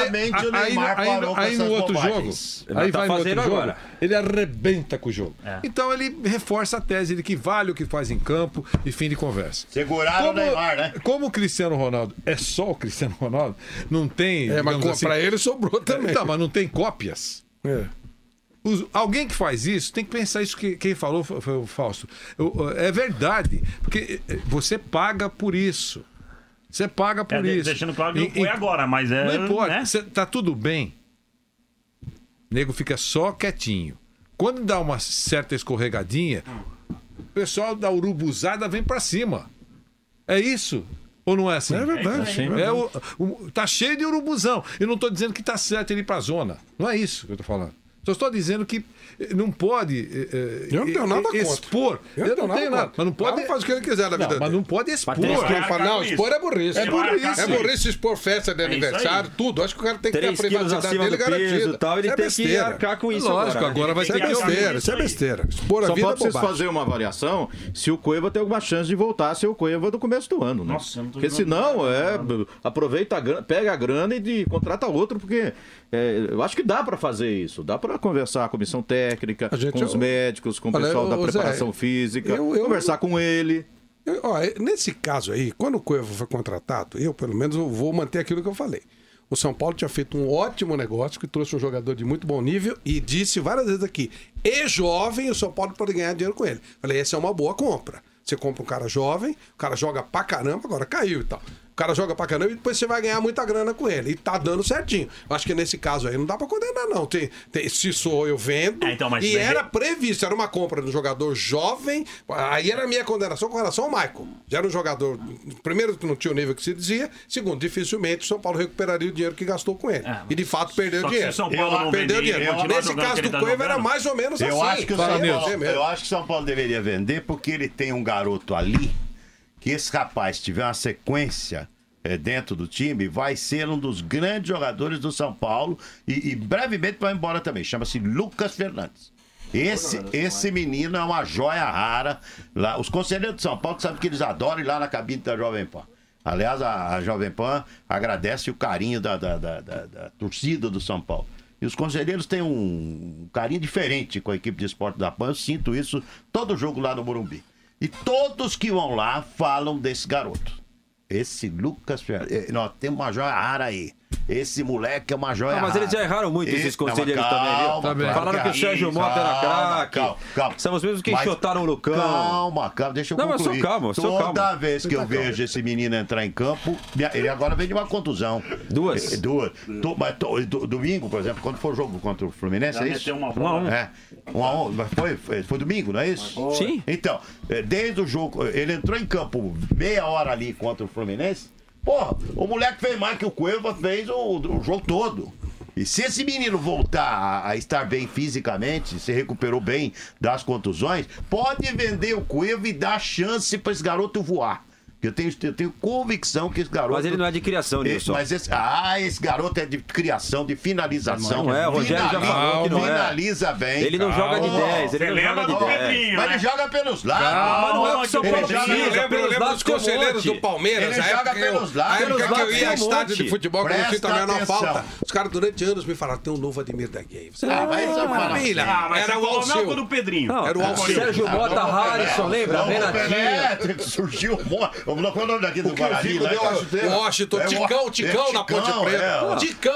S4: aí no outro jogo, aí vai no outro jogo, ele arrebenta com o jogo. Então ele reforça a tese de que vale o que faz em campo e fim de conversa.
S8: Seguraram o Neymar, né?
S4: Como o Cristiano Ronaldo é só o Cristiano Ronaldo, não tem...
S5: mas assim, pra ele sobrou também.
S4: Tá, mas não tem cópias. Alguém que faz isso tem que pensar isso que quem falou foi o Fausto. É verdade, porque você paga por isso. Você paga por isso.
S6: Deixando claro que não foi agora, mas
S4: não importa, né? Tá tudo bem. O nego fica só quietinho. Quando dá uma certa escorregadinha, o pessoal da urubuzada vem pra cima. É isso. Ou não é assim?
S5: É verdade.
S4: Tá cheio de urubuzão. Eu não estou dizendo que tá certo ele ir pra zona. Não é isso que eu tô falando. Só estou dizendo que não pode
S5: eu não tenho nada
S4: expor. Eu não tenho nada. Mas não pode.
S5: Cada um faz o que ele quiser na vida dele.
S4: Mas não pode expor.
S5: Não, expor é burrice. É burrice expor festa de aniversário, tudo. Acho que o cara tem que ter a privacidade dele garantida.
S9: Ele tem que arcar com isso.
S4: Lógico, agora vai ter que
S5: besteira. Isso é besteira. Expor a
S7: Só
S5: vida é
S7: precisa fazer uma avaliação se o Cueva tem alguma chance de voltar a ser o Cueva do começo do ano, né?
S6: Nossa,
S7: porque senão, aproveita pega a grana e contrata outro, porque eu acho que dá para fazer isso. Dá para conversar com a comissão técnica, com os médicos, com o pessoal da preparação física, conversar com ele.
S5: Nesse caso aí, quando o Cueva foi contratado, eu pelo menos vou manter aquilo que eu falei. O São Paulo tinha feito um ótimo negócio, que trouxe um jogador de muito bom nível e disse várias vezes aqui, jovem, o São Paulo pode ganhar dinheiro com ele. Falei, essa é uma boa compra. Você compra um cara jovem, o cara joga pra caramba, agora caiu e tal. O cara joga pra caramba e depois você vai ganhar muita grana com ele. E tá dando certinho. Acho que nesse caso aí não dá pra condenar, não. Se sou eu vendo.
S6: Então, mas
S5: e era previsto, era uma compra do jogador jovem. Aí era a minha condenação com relação ao Michael. Já era um jogador, primeiro, que não tinha o nível que se dizia. Segundo, dificilmente o São Paulo recuperaria o dinheiro que gastou com ele. E de fato perdeu dinheiro.
S6: São Paulo
S5: Perdeu dinheiro. Nesse caso do Cueva era mais ou menos
S8: eu
S5: assim.
S8: Acho que eu acho que o São Paulo deveria vender porque ele tem um garoto ali que esse rapaz tiver uma sequência dentro do time, vai ser um dos grandes jogadores do São Paulo e brevemente vai embora também. Chama-se Lucas Fernandes. Esse menino é uma joia rara. Lá, os conselheiros de São Paulo sabem que eles adoram ir lá na cabine da Jovem Pan. Aliás, a Jovem Pan agradece o carinho da torcida do São Paulo. E os conselheiros têm um carinho diferente com a equipe de esporte da PAN. Eu sinto isso todo jogo lá no Morumbi. E todos que vão lá falam desse garoto. Esse Lucas Fernandes. Nós temos uma joia rara aí. Esse moleque é uma joia rara.
S9: Mas eles já erraram muito, esses conselheiros também, viu? Falaram que o Sérgio Mota era craque.
S8: Calma.
S9: São os mesmos que enxotaram o Lucão.
S8: Calma, deixa eu concluir.
S9: Não, mas calma.
S8: Toda vez que eu vejo esse menino entrar em campo, ele agora vem de uma contusão.
S9: Duas.
S8: Domingo, por exemplo, quando for o jogo contra o Fluminense, é isso? 1-1. Foi domingo, não é isso?
S9: Sim.
S8: Então, desde o jogo, ele entrou em campo meia hora ali contra o Fluminense. Porra, o moleque fez mais que o Cueva fez o jogo todo. E se esse menino voltar a estar bem fisicamente, se recuperou bem das contusões, pode vender o Cueva e dar chance para esse garoto voar. Eu tenho convicção que esse garoto...
S9: Mas ele não é de criação, Nilson.
S8: Esse garoto é de criação, de finalização.
S9: Não é, o Rogério já falou que não é.
S8: Finaliza bem.
S9: Ele não joga de 10, ele não joga de 10.
S8: Mas ele joga pelos lados.
S9: Mas não é o que o São Paulo precisa.
S5: Eu lembro dos conselheiros do Palmeiras.
S8: Ele joga pelos lados.
S5: A época que eu ia a estádio de futebol, que eu tinha também na falta. Os caras durante anos me falaram, tem um novo Ademir da Gay.
S8: Maravilha.
S6: Era o Alceu do Pedrinho.
S5: Era o Alceu.
S9: Sérgio Mota, Harrison, lembra? Renatinho.
S8: Surgiu um monte. Qual é o nome daqui do Guarani?
S5: Washington, Ticão na Ponte Preta. Ticão.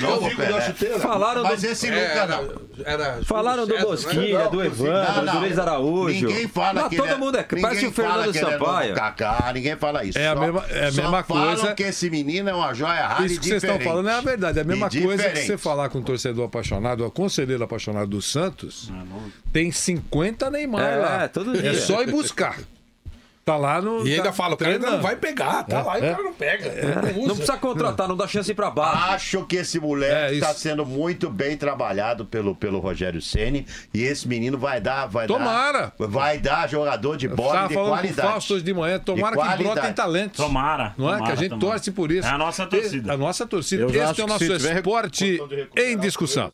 S9: Falaram
S8: Mas esse Lucas
S9: falaram do Bosquilha, do Evandro, do Luiz Araújo.
S8: Ninguém fala que
S9: todo mundo parece o Fernando Sampaio.
S8: Ninguém fala isso.
S4: É a mesma coisa.
S8: Falam que esse menino é uma joia rara.
S4: Isso que vocês estão falando é a verdade. É a mesma coisa que
S8: diferente.
S4: você falar com um torcedor apaixonado, um conselheiro apaixonado do Santos, tem 50 Neymar lá.
S9: Todo dia.
S4: É só ir buscar. Tá lá no.
S5: E ainda fala, o cara ainda não vai pegar, tá lá e o cara não pega.
S9: Não precisa contratar, não dá chance pra baixo.
S8: Acho que esse moleque está sendo muito bem trabalhado pelo Rogério Ceni e esse menino vai dar jogador de bola de qualidade.
S4: Com Fausto de manhã, tomara que brotem talentos.
S6: Tomara.
S4: Não é? Que a gente torce por isso.
S6: É a nossa torcida.
S4: A nossa torcida. Este é o nosso esporte em discussão.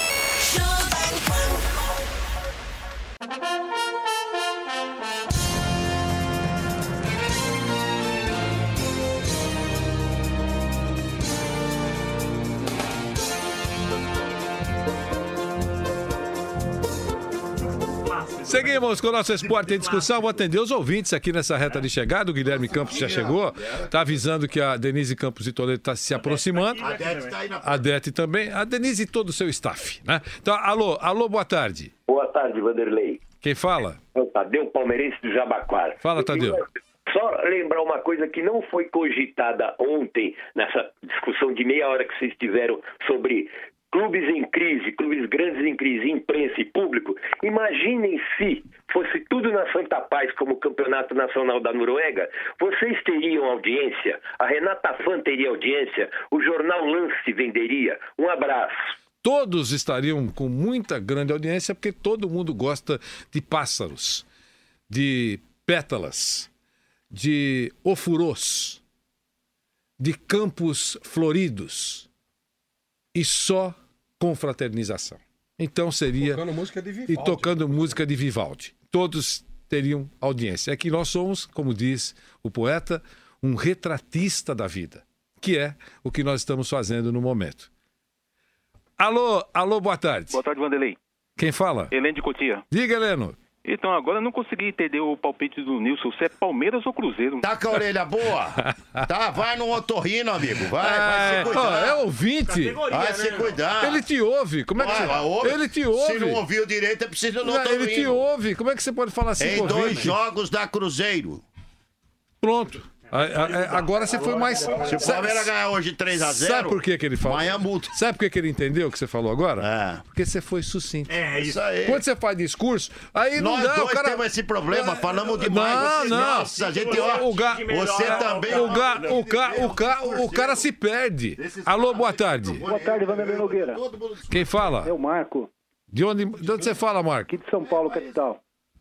S4: Seguimos com o nosso esporte em discussão. Vou atender os ouvintes aqui nessa reta de chegada. O Guilherme Campos já chegou. Está avisando que a Denise Campos de Toledo está se aproximando. A Dete também. A Denise e todo o seu staff, né? Então, alô, boa tarde.
S19: Boa tarde, Vanderlei.
S4: Quem fala?
S19: É o Tadeu Palmeirense do Jabaquara.
S4: Fala, Tadeu.
S19: Só lembrar uma coisa que não foi cogitada ontem, nessa discussão de meia hora que vocês tiveram sobre clubes em crise, clubes grandes em crise, imprensa e público. Imaginem se fosse tudo na Santa Paz, como o Campeonato Nacional da Noruega, vocês teriam audiência, a Renata Fã teria audiência, o Jornal Lance venderia. Um abraço.
S4: Todos estariam com muita grande audiência, porque todo mundo gosta de pássaros, de pétalas, de ofurôs, de campos floridos e só confraternização. Então seria...
S5: Tocando música de Vivaldi.
S4: E tocando música de Vivaldi. Todos teriam audiência. É que nós somos, como diz o poeta, um retratista da vida, que é o que nós estamos fazendo no momento. Alô, boa tarde.
S20: Boa tarde, Vanderlei.
S4: Quem fala?
S20: Helene de Cotia.
S4: Diga, Heleno.
S20: Então, agora eu não consegui entender o palpite do Nilson, se é Palmeiras ou Cruzeiro.
S8: Tá com a orelha boa? Tá, vai no otorrino, amigo. Vai se cuidar.
S4: É ouvinte.
S8: Vai se cuidar.
S4: Ele te ouve. Como é que você... Ele te ouve.
S8: Se não ouviu direito, é preciso ir no otorrino.
S4: Ele te ouve. Como é que você pode falar assim
S8: em 2 jogos da Cruzeiro.
S4: Pronto. Agora você foi mais...
S8: Se o Palmeiras ganhar hoje 3-0...
S4: Sabe por que ele falou?
S8: Amanhã multa.
S4: Sabe por que ele entendeu o que você falou agora? Porque você foi sucinto.
S8: É isso aí.
S4: Quando você faz discurso, aí não dá...
S8: Nós dois temos esse problema, falamos demais.
S4: Não.
S8: Nossa, a gente... Você também...
S4: O cara se perde. Alô, boa tarde.
S21: Boa tarde, Vanderlei Nogueira.
S4: Quem fala?
S21: É o Marco.
S4: De onde você fala, Marco?
S21: Aqui de São Paulo, capital.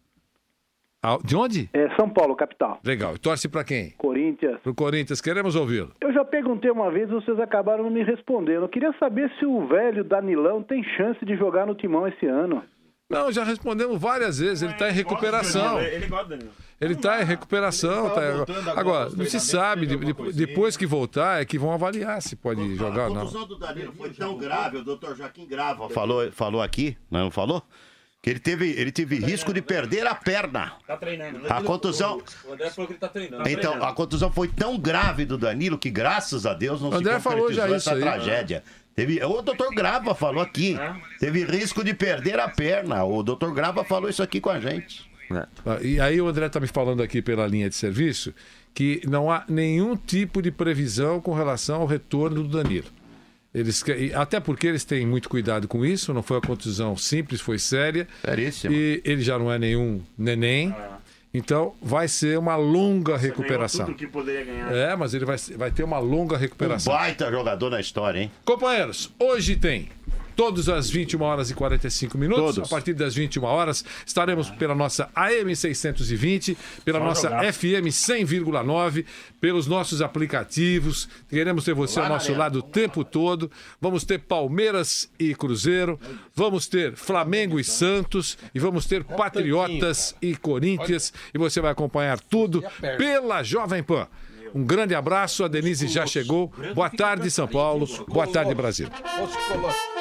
S4: De onde?
S21: É São Paulo, capital.
S4: Legal. Torce pra quem?
S21: Corinthians.
S4: Pro Corinthians. Queremos ouvi-lo.
S21: Eu já perguntei uma vez e vocês acabaram não me respondendo. Eu queria saber se o velho Danilão tem chance de jogar no Timão esse ano.
S4: Não, já respondemos várias vezes. Ele tá em recuperação.
S21: Ele gosta do Danilão.
S4: Ele tá em recuperação. Agora, não se sabe. Depois que voltar, é que vão avaliar se pode jogar ou não.
S8: A contusão do Danilo foi tão grave, o doutor Joaquim Grava falou aqui, não falou? Que ele teve risco de perder a perna.
S21: Tá treinando.
S8: A contusão...
S21: O André falou que ele tá treinando.
S8: Então, a contusão foi tão grave do Danilo que, graças a Deus, não se concretizou essa tragédia. O doutor Grava falou aqui. Teve risco de perder a perna. O doutor Grava falou isso aqui com a gente.
S4: E aí o André tá me falando aqui pela linha de serviço que não há nenhum tipo de previsão com relação ao retorno do Danilo. Até porque eles têm muito cuidado com isso, não foi uma contusão simples, foi séria.
S8: Seríssima.
S4: E ele já não é nenhum neném. Então vai ser uma longa recuperação.
S21: Tudo que poderia ganhar.
S4: Mas ele vai ter uma longa recuperação.
S8: Um baita jogador na história, hein?
S4: Companheiros, hoje tem todas as 21 horas e 45 minutos. A partir das 21 horas estaremos pela nossa AM 620, pela nossa FM 100,9, pelos nossos aplicativos. Queremos ter você ao nosso lado o tempo todo. Vamos ter Palmeiras e Cruzeiro, vamos ter Flamengo e Santos e vamos ter Patriotas e Corinthians. E você vai acompanhar tudo pela Jovem Pan. Um grande abraço, a Denise já chegou. Boa tarde, São Paulo. Boa tarde, Brasil.